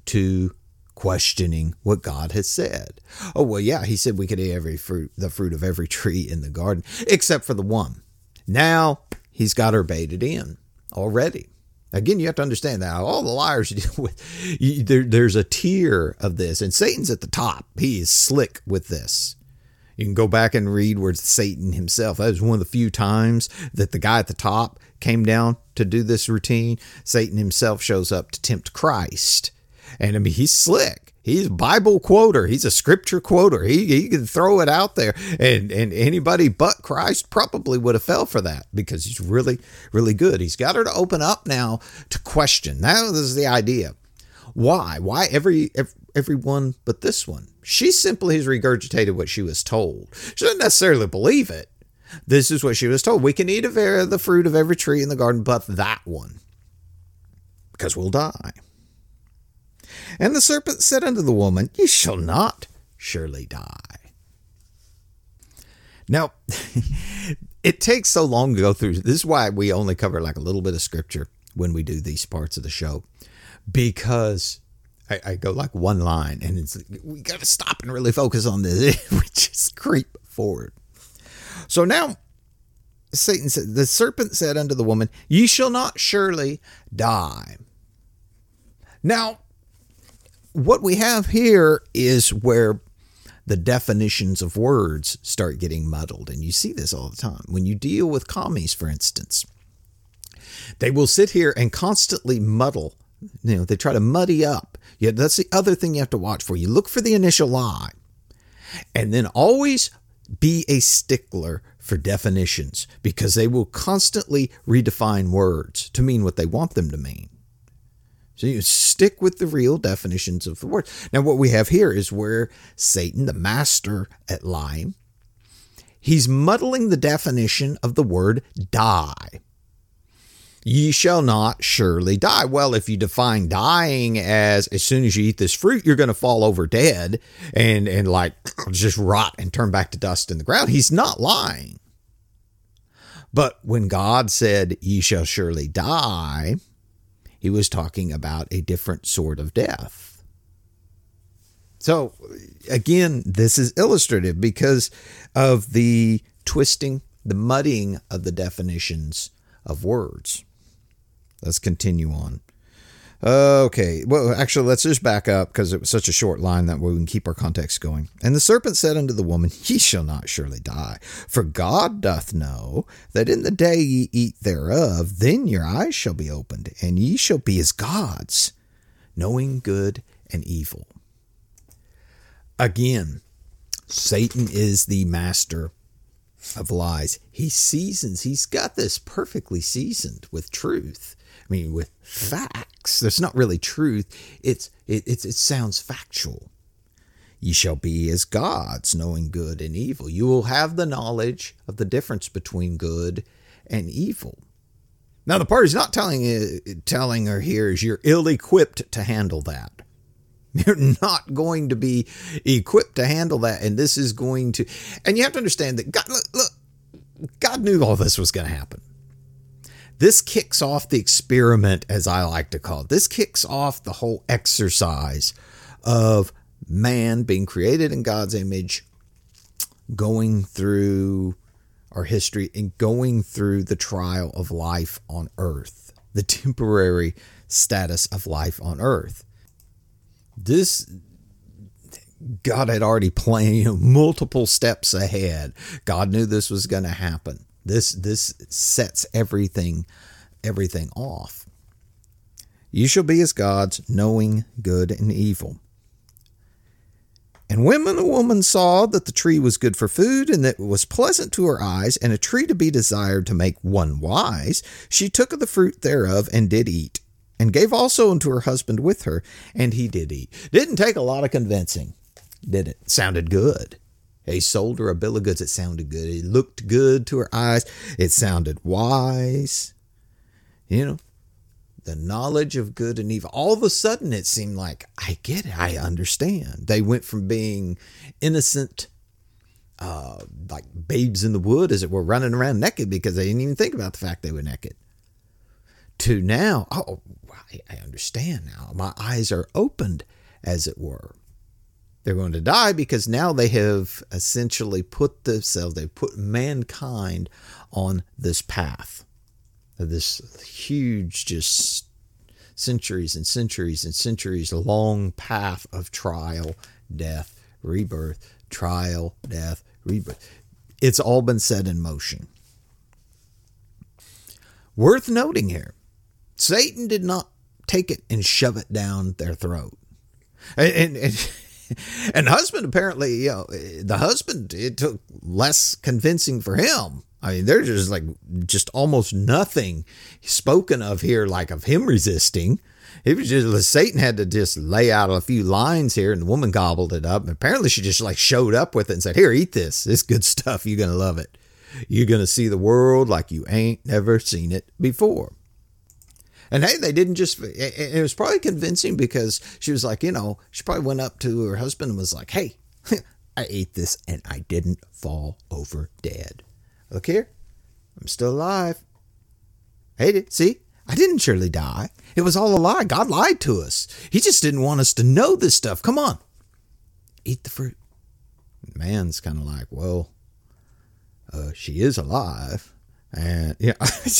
to questioning what God has said. Oh, well, yeah, he said we could eat every fruit, the fruit of every tree in the garden, except for the one. Now he's got her baited in already. Again, you have to understand that all the liars you deal with, you, there, there's a tier of this, and Satan's at the top. He is slick with this. You can go back and read where Satan himself, that was one of the few times that the guy at the top came down to do this routine. Satan himself shows up to tempt Christ. And I mean, he's slick. He's a Bible quoter. He's a scripture quoter. He, he can throw it out there. And, and anybody but Christ probably would have fell for that because he's really, really good. He's got her to open up now to question. Now this is the idea. Why? Why every, every everyone but this one? She simply has regurgitated what she was told. She doesn't necessarily believe it. This is what she was told. We can eat of the fruit of every tree in the garden but that one, because we'll die. And the serpent said unto the woman, Ye shall not surely die. Now, it takes so long to go through. This is why we only cover like a little bit of scripture when we do these parts of the show. Because I, I go like one line and it's we got to stop and really focus on this. We just creep forward. So now Satan said, the serpent said unto the woman, Ye shall not surely die. Now, what we have here is where the definitions of words start getting muddled. And you see this all the time. When you deal with commies, for instance, they will sit here and constantly muddle. You know, they try to muddy up. Yeah, that's the other thing you have to watch for. You look for the initial lie. And then always be a stickler for definitions, because they will constantly redefine words to mean what they want them to mean. So you stick with the real definitions of the word. Now, what we have here is where Satan, the master at lying, he's muddling the definition of the word die. Ye shall not surely die. Well, if you define dying as as soon as you eat this fruit, you're going to fall over dead and, and like just rot and turn back to dust in the ground, he's not lying. But when God said, ye shall surely die, he was talking about a different sort of death. So again, this is illustrative because of the twisting, the muddying of the definitions of words. Let's continue on. Okay, well, actually, let's just back up because it was such a short line that way we can keep our context going. And the serpent said unto the woman, Ye shall not surely die, for God doth know that in the day ye eat thereof, then your eyes shall be opened, and ye shall be as gods, knowing good and evil. Again, Satan is the master of lies. He seasons, he's got this perfectly seasoned with truth. I mean, with facts. There's not really truth. It's it it's, it sounds factual. Ye shall be as gods, knowing good and evil. You will have the knowledge of the difference between good and evil. Now, the part he's not telling telling her here is you're ill-equipped to handle that. You're not going to be equipped to handle that, and this is going to. And you have to understand that God, look, look God knew all this was going to happen. This kicks off the experiment, as I like to call it. This kicks off the whole exercise of man being created in God's image, going through our history and going through the trial of life on earth, the temporary status of life on earth. This, God had already planned, you know, multiple steps ahead. God knew this was going to happen. This this sets everything everything off. You shall be as gods, knowing good and evil. And when the woman saw that the tree was good for food, and that it was pleasant to her eyes, and a tree to be desired to make one wise, she took of the fruit thereof and did eat, and gave also unto her husband with her, and he did eat. Didn't take a lot of convincing, did it? Sounded good. He sold her a bill of goods. It sounded good. It looked good to her eyes. It sounded wise. You know, the knowledge of good and evil. All of a sudden, it seemed like, I get it. I understand. They went from being innocent, uh, like babes in the wood, as it were, running around naked because they didn't even think about the fact they were naked, to now, oh, I understand now. My eyes are opened, as it were. They're going to die because now they have essentially put themselves, they've put mankind on this path, this huge, just centuries and centuries and centuries long path of trial, death, rebirth, trial, death, rebirth. It's all been set in motion. Worth noting here, Satan did not take it and shove it down their throat. And, and, and And husband, apparently, you know, the husband, it took less convincing for him. I mean, there's just like, just almost nothing spoken of here, like of him resisting. It was just, Satan had to just lay out a few lines here, and the woman gobbled it up. And apparently she just like showed up with it and said, here, eat this. It's good stuff. You're going to love it. You're going to see the world like you ain't never seen it before. And hey, they didn't just, it was probably convincing because she was like, you know, she probably went up to her husband and was like, hey, I ate this and I didn't fall over dead. Look here, I'm still alive. Ate it. See, I didn't surely die. It was all a lie. God lied to us. He just didn't want us to know this stuff. Come on, eat the fruit. Man's kind of like, well, uh, she is alive. And yeah.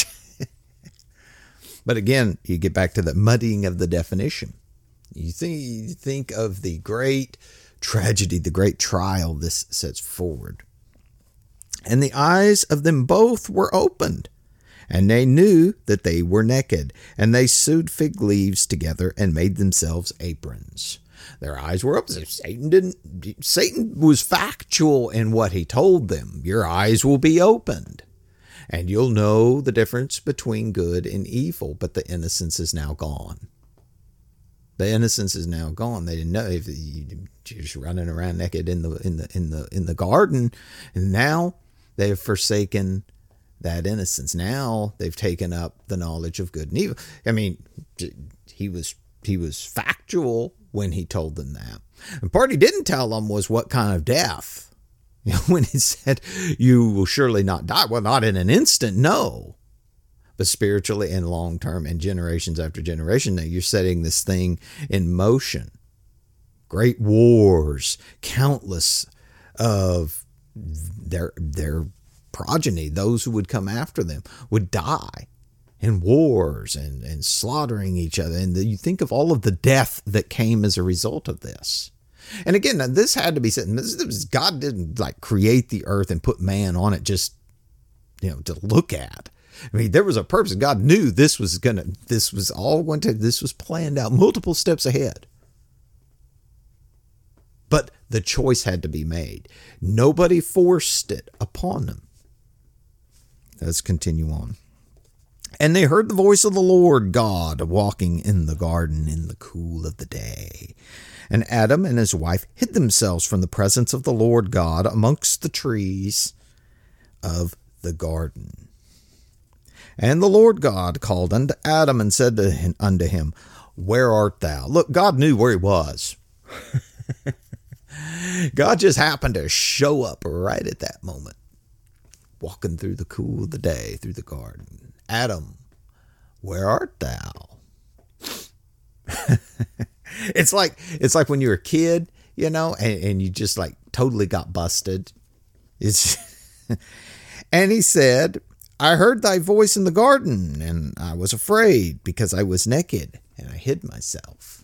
But again, you get back to the muddying of the definition. You think, you think of the great tragedy, the great trial this sets forward. And the eyes of them both were opened, and they knew that they were naked, and they sewed fig leaves together and made themselves aprons. Their eyes were open. Satan didn't. Satan was factual in what he told them. Your eyes will be opened. And you'll know the difference between good and evil, but the innocence is now gone. The innocence is now gone. They didn't know if you're just running around naked in the in the in the in the garden, and now they have forsaken that innocence. Now they've taken up the knowledge of good and evil. I mean, he was he was factual when he told them that. And part he didn't tell them was what kind of death. You know, when he said, you will surely not die. Well, not in an instant, no. But spiritually and long term and generations after generation, now you're setting this thing in motion. Great wars, countless of their, their progeny, those who would come after them, would die in wars and, and slaughtering each other. And you think of all of the death that came as a result of this. And again, this had to be said. This was, God didn't like create the earth and put man on it just, you know, to look at. I mean, there was a purpose. God knew this was going to, this was all going to, this was planned out multiple steps ahead. But the choice had to be made. Nobody forced it upon them. Let's continue on. And they heard the voice of the Lord God walking in the garden in the cool of the day. And Adam and his wife hid themselves from the presence of the Lord God amongst the trees of the garden. And the Lord God called unto Adam and said to him, unto him, where art thou? Look, God knew where he was. God just happened to show up right at that moment, walking through the cool of the day through the garden. Adam, where art thou? It's like it's like when you were a kid, you know, and, and you just like totally got busted. It's and he said, I heard thy voice in the garden, and I was afraid because I was naked, and I hid myself.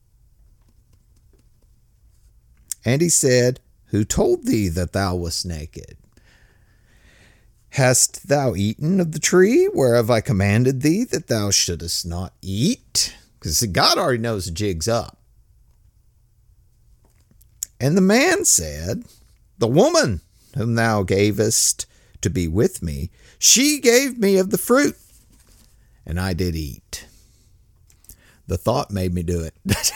And he said, who told thee that thou wast naked? Hast thou eaten of the tree whereof I commanded thee that thou shouldest not eat? Because God already knows the jig's up. And the man said, the woman whom thou gavest to be with me, she gave me of the fruit, and I did eat. The thought made me do it.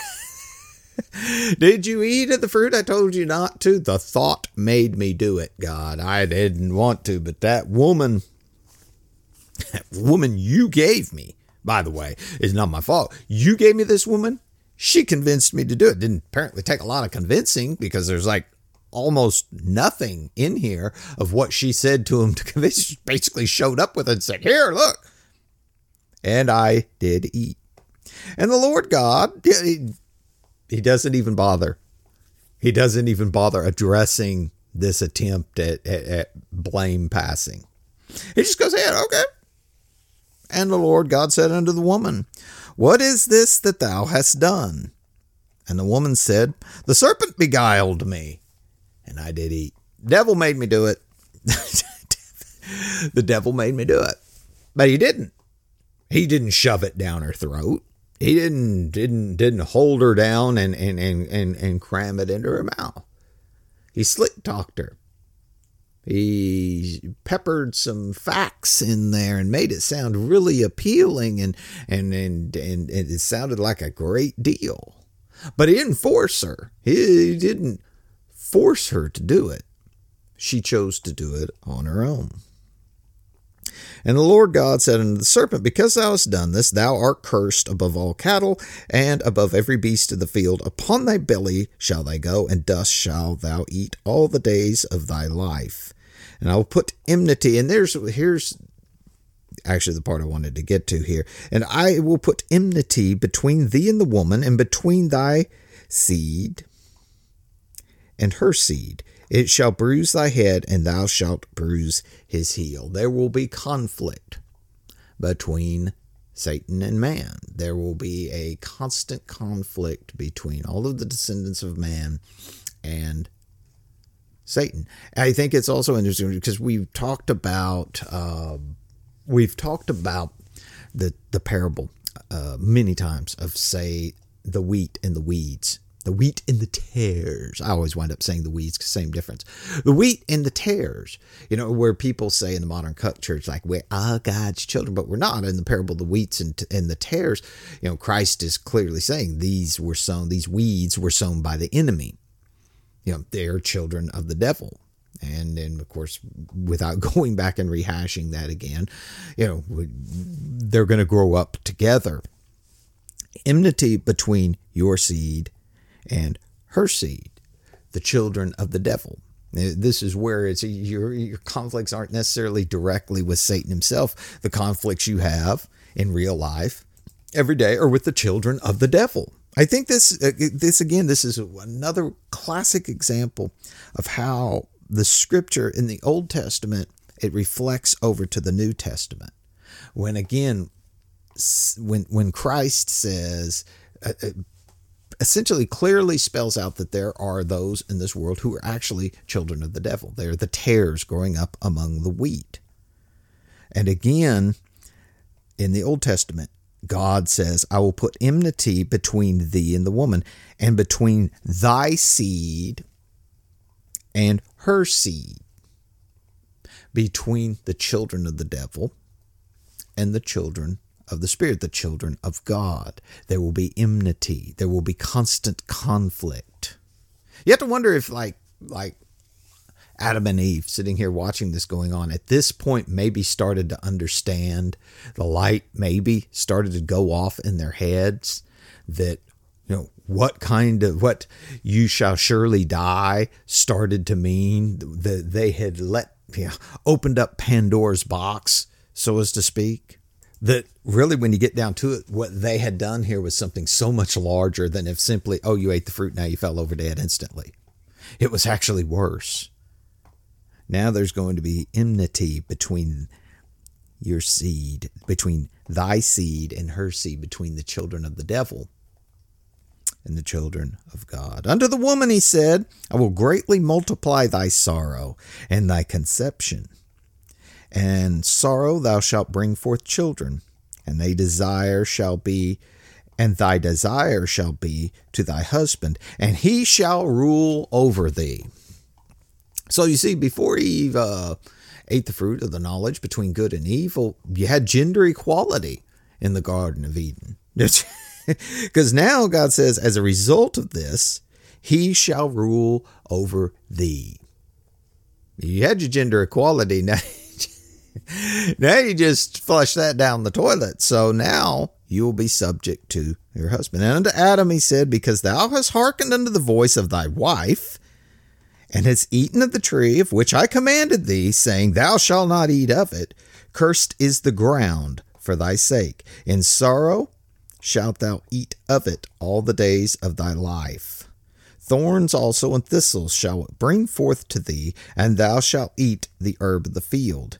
Did you eat of the fruit? I told you not to. The thought made me do it, God. I didn't want to, but that woman, that woman you gave me, by the way, it's not my fault. You gave me this woman. She convinced me to do it. Didn't apparently take a lot of convincing because there's like almost nothing in here of what she said to him to convince. She basically showed up with it and said, here, look. and I did eat. And the Lord God, he, he doesn't even bother. He doesn't even bother addressing this attempt at, at, at blame passing. He just goes ahead, okay. And the Lord God said unto the woman, what is this that thou hast done? And the woman said, the serpent beguiled me, and I did eat. Devil made me do it. The devil made me do it. But he didn't. He didn't shove it down her throat. He didn't didn't didn't hold her down and and, and, and, and cram it into her mouth. He slick talked her. He peppered some facts in there and made it sound really appealing, and and and, and, and it sounded like a great deal. But he didn't force her. He didn't force her to do it. She chose to do it on her own. And the Lord God said unto the serpent, because thou hast done this, thou art cursed above all cattle, and above every beast of the field. Upon thy belly shall thou go, and dust shalt thou eat all the days of thy life. And I will put enmity, and there's here's actually the part I wanted to get to here. And I will put enmity between thee and the woman, and between thy seed and her seed. It shall bruise thy head, and thou shalt bruise his heel. There will be conflict between Satan and man. There will be a constant conflict between all of the descendants of man and Satan. I think it's also interesting because we've talked about uh, we've talked about the the parable uh, many times of, say, the wheat and the weeds. The wheat and the tares. I always wind up saying the weeds, same difference. The wheat and the tares. You know, where people say in the modern cut church, like, we are God's children, but we're not. In the parable of the wheats and, and the tares, you know, Christ is clearly saying these were sown, these weeds were sown by the enemy. You know, they're children of the devil. And then, of course, without going back and rehashing that again, you know, they're going to grow up together. Enmity between your seed and her seed, the children of the devil. This is where it's your your conflicts aren't necessarily directly with Satan himself. The conflicts you have in real life every day are with the children of the devil. I think this this again, this is another classic example of how the scripture in the Old Testament, it reflects over to the New Testament. When again, when when Christ says, uh, essentially clearly spells out that there are those in this world who are actually children of the devil. They're the tares growing up among the wheat. And again, in the Old Testament, God says, I will put enmity between thee and the woman, and between thy seed and her seed, between the children of the devil and the children of the Spirit, the children of God. There will be enmity. There will be constant conflict. You have to wonder if like like Adam and Eve sitting here watching this going on at this point maybe started to understand, the light maybe started to go off in their heads that, you know, what kind of, what you shall surely die started to mean that they had let, you know, opened up Pandora's box, so as to speak. That really, when you get down to it, what they had done here was something so much larger than if simply, oh, you ate the fruit, now you fell over dead instantly. It was actually worse. Now there's going to be enmity between your seed, between thy seed and her seed, between the children of the devil and the children of God. Unto the woman he said, I will greatly multiply thy sorrow and thy conception. And sorrow thou shalt bring forth children, and thy desire shall be, and thy desire shall be to thy husband, and he shall rule over thee. So you see, before Eve uh, ate the fruit of the knowledge between good and evil, you had gender equality in the Garden of Eden. Because now God says, as a result of this, he shall rule over thee. You had your gender equality. Now, now you just flush that down the toilet. So now you will be subject to your husband. And unto Adam he said, because thou hast hearkened unto the voice of thy wife, and hast eaten of the tree of which I commanded thee, saying, thou shalt not eat of it, cursed is the ground for thy sake. In sorrow shalt thou eat of it all the days of thy life. Thorns also and thistles shall it bring forth to thee, and thou shalt eat the herb of the field.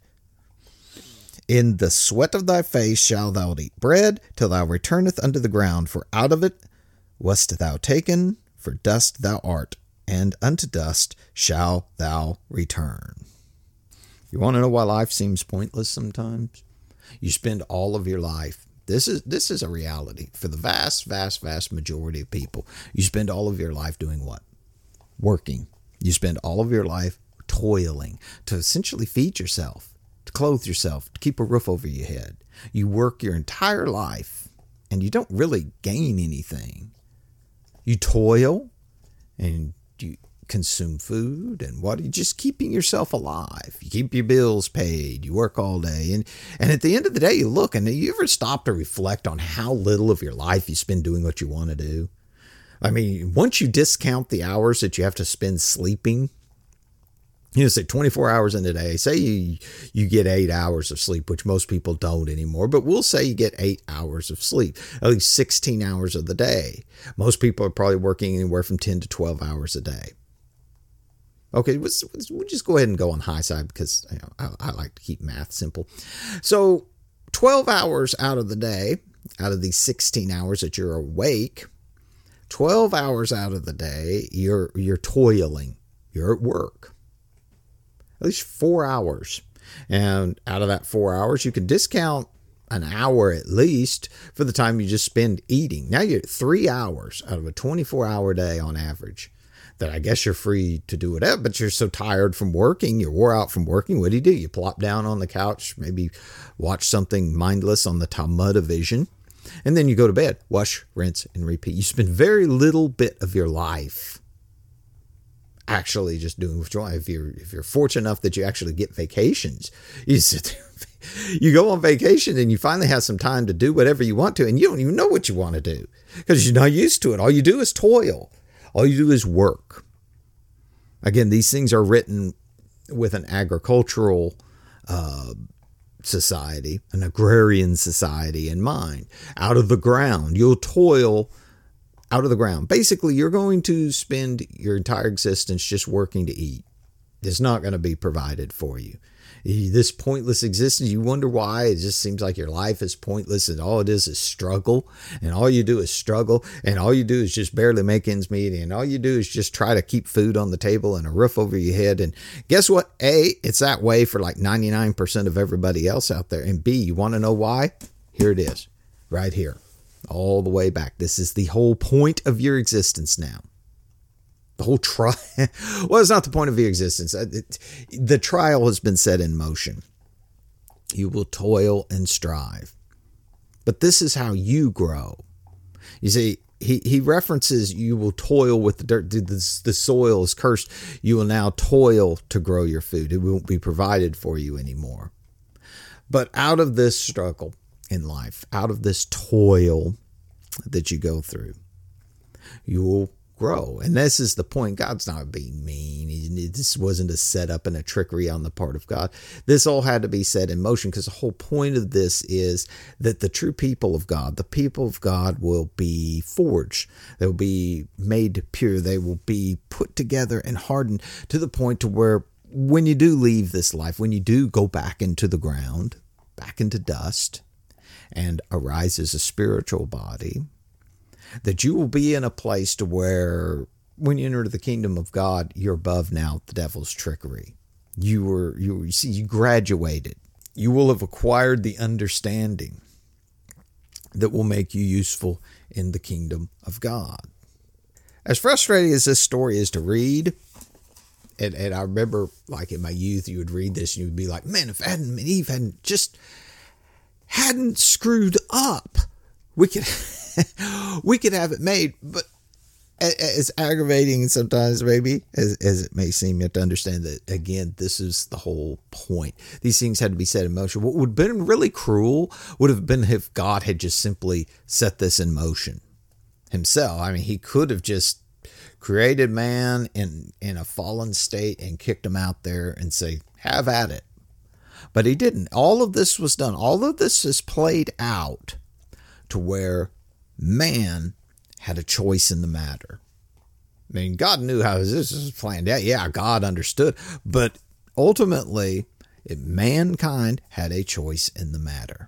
In the sweat of thy face shalt thou eat bread, till thou returneth unto the ground, for out of it wast thou taken, for dust thou art, and unto dust shalt thou return. You want to know why life seems pointless sometimes? You spend all of your life. This is this is a reality for the vast, vast, vast majority of people. You spend all of your life doing what? Working. You spend all of your life toiling to essentially feed yourself, to clothe yourself, to keep a roof over your head. You work your entire life and you don't really gain anything. You toil and you consume food and what? You're just keeping yourself alive. You keep your bills paid. You work all day. And, and at the end of the day, you look and you ever stop to reflect on how little of your life you spend doing what you want to do? I mean, once you discount the hours that you have to spend sleeping, you know, say twenty-four hours in a day, say you, you get eight hours of sleep, which most people don't anymore, but we'll say you get eight hours of sleep, at least sixteen hours of the day. Most people are probably working anywhere from ten to twelve hours a day. Okay, let's, we'll just go ahead and go on high side because you know, I, I like to keep math simple. So twelve hours out of the day, out of these sixteen hours that you're awake, twelve hours out of the day, you're you're toiling. You're at work. At least four hours. And out of that four hours, you can discount an hour at least for the time you just spend eating. Now you're at three hours out of a twenty-four hour day on average. That I guess you're free to do whatever, but you're so tired from working, you're wore out from working. What do you do? You plop down on the couch, maybe watch something mindless on the Talmudavision, and then you go to bed. Wash, rinse, and repeat. You spend very little bit of your life actually just doing what you want. If you're, if you're fortunate enough that you actually get vacations, you sit there, you go on vacation and you finally have some time to do whatever you want to, and you don't even know what you want to do because you're not used to it. All you do is toil. All you do is work. Again, these things are written with an agricultural uh, society, an agrarian society in mind. Out of the ground, you'll toil out of the ground. Basically, you're going to spend your entire existence just working to eat. It's not going to be provided for you. This pointless existence, you wonder why. It just seems like your life is pointless and all it is is struggle. And all you do is struggle. And all you do is just barely make ends meet. And all you do is just try to keep food on the table and a roof over your head. And guess what? A, it's that way for like ninety-nine percent of everybody else out there. And B, you want to know why? Here it is, right here, all the way back. This is the whole point of your existence now. The whole trial, well, it's not the point of your existence. It, the trial has been set in motion. You will toil and strive. But this is how you grow. You see, he, he references you will toil with the dirt. The, the soil is cursed. You will now toil to grow your food. It won't be provided for you anymore. But out of this struggle in life, out of this toil that you go through, you will grow. And this is the point. God's not being mean. He, this wasn't a setup and a trickery on the part of God. This all had to be set in motion because the whole point of this is that the true people of God, the people of God will be forged. They will be made pure. They will be put together and hardened to the point to where when you do leave this life, when you do go back into the ground, back into dust, and arise as a spiritual body, that you will be in a place to where when you enter the kingdom of God, you're above now the devil's trickery. You were, you, you see, you graduated. You will have acquired the understanding that will make you useful in the kingdom of God. As frustrating as this story is to read, and, and I remember like in my youth, you would read this and you would be like, man, if Adam and Eve hadn't just hadn't screwed up, we could we could have it made. But as aggravating sometimes maybe as, as it may seem, you have to understand that again, this is the whole point. These things had to be set in motion. What would have been really cruel would have been if God had just simply set this in motion himself. I mean, he could have just created man in in a fallen state and kicked him out there and say, have at it. But he didn't. All of this was done. All of this is played out to where man had a choice in the matter. I mean, God knew how this was planned out. Yeah, God understood. But ultimately, it, mankind had a choice in the matter.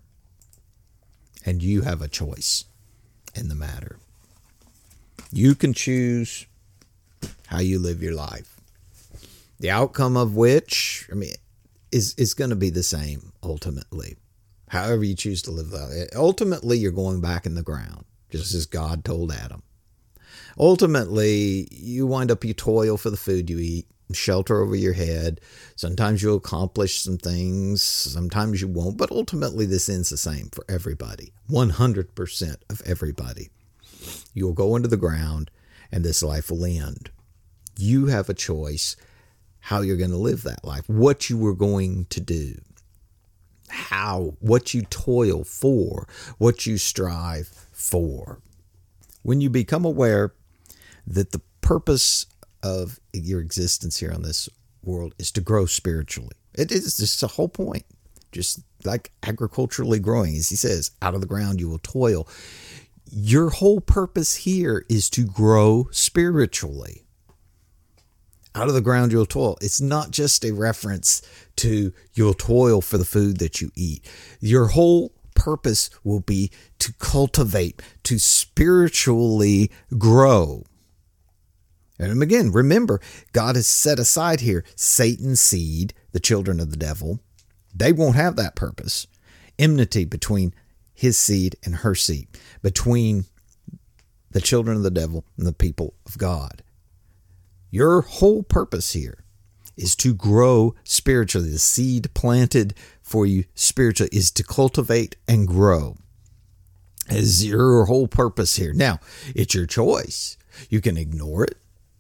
And you have a choice in the matter. You can choose how you live your life. The outcome of which, I mean, is, is going to be the same ultimately. However you choose to live that. Ultimately, you're going back in the ground, just as God told Adam. Ultimately, you wind up, you toil for the food you eat, shelter over your head. Sometimes you'll accomplish some things, sometimes you won't, but ultimately this ends the same for everybody. one hundred percent of everybody. You'll go into the ground and this life will end. You have a choice how you're going to live that life, what you are going to do, how, what you toil for, what you strive for. When you become aware that the purpose of your existence here on this world is to grow spiritually. It is just the whole point. Just like agriculturally growing, as he says, out of the ground you will toil. Your whole purpose here is to grow spiritually. Out of the ground you'll toil. It's not just a reference to you'll toil for the food that you eat. Your whole purpose will be to cultivate, to spiritually grow. And again, remember, God has set aside here Satan's seed, the children of the devil. They won't have that purpose. Enmity between his seed and her seed, between the children of the devil and the people of God. Your whole purpose here is to grow spiritually. The seed planted for you spiritually is to cultivate and grow. Is your whole purpose here. Now, it's your choice. You can ignore it.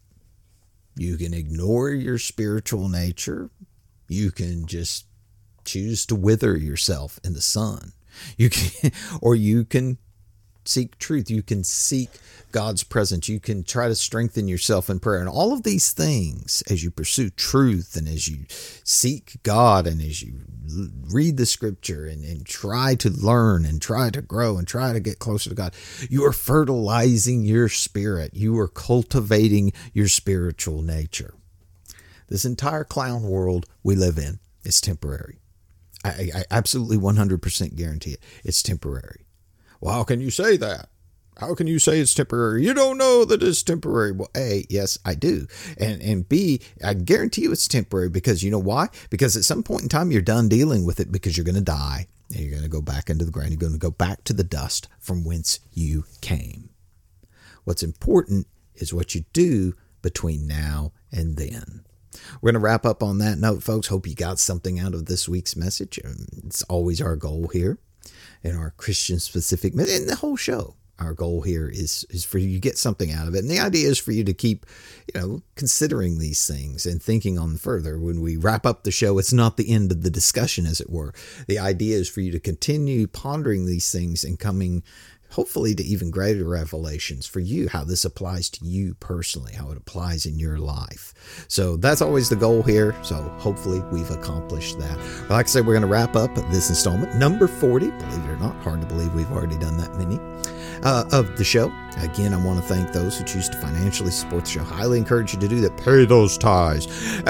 You can ignore your spiritual nature. You can just choose to wither yourself in the sun. You can, or you can seek truth. You can seek God's presence. You can try to strengthen yourself in prayer. And all of these things, as you pursue truth and as you seek God and as you read the scripture and, and try to learn and try to grow and try to get closer to God, you are fertilizing your spirit. You are cultivating your spiritual nature. This entire clown world we live in is temporary. I, I absolutely one hundred percent guarantee it. It's temporary. Well, how can you say that? How can you say it's temporary? You don't know that it's temporary. Well, A, yes, I do. And and B, I guarantee you it's temporary because you know why? Because at some point in time, you're done dealing with it because you're going to die and you're going to go back into the ground. You're going to go back to the dust from whence you came. What's important is what you do between now and then. We're going to wrap up on that note, folks. Hope you got something out of this week's message. It's always our goal here in our Christian-specific, in the whole show. Our goal here is, is for you to get something out of it. And the idea is for you to keep, you know, considering these things and thinking on further. When we wrap up the show, it's not the end of the discussion, as it were. The idea is for you to continue pondering these things and coming, hopefully, to even greater revelations for you, how this applies to you personally, how it applies in your life. So that's always the goal here. So hopefully we've accomplished that. Like I said, we're going to wrap up this installment, number forty. Believe it or not, hard to believe we've already done that many. Uh, of the show. Again, I want to thank those who choose to financially support the show. Highly encourage you to do that. Pay those ties.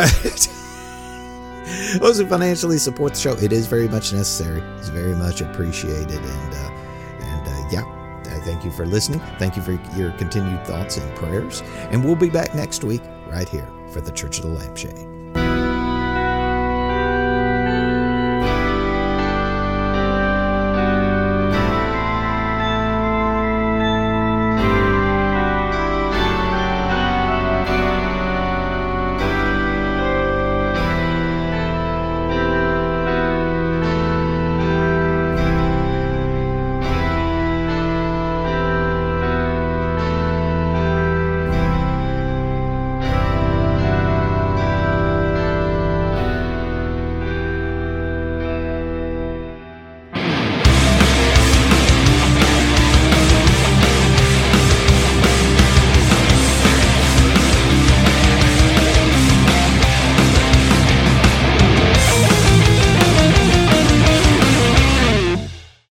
Those who financially support the show, it is very much necessary. It's very much appreciated. And, uh, and uh, yeah, I thank you for listening. Thank you for your continued thoughts and prayers. And we'll be back next week right here for the Church of the Lampshade.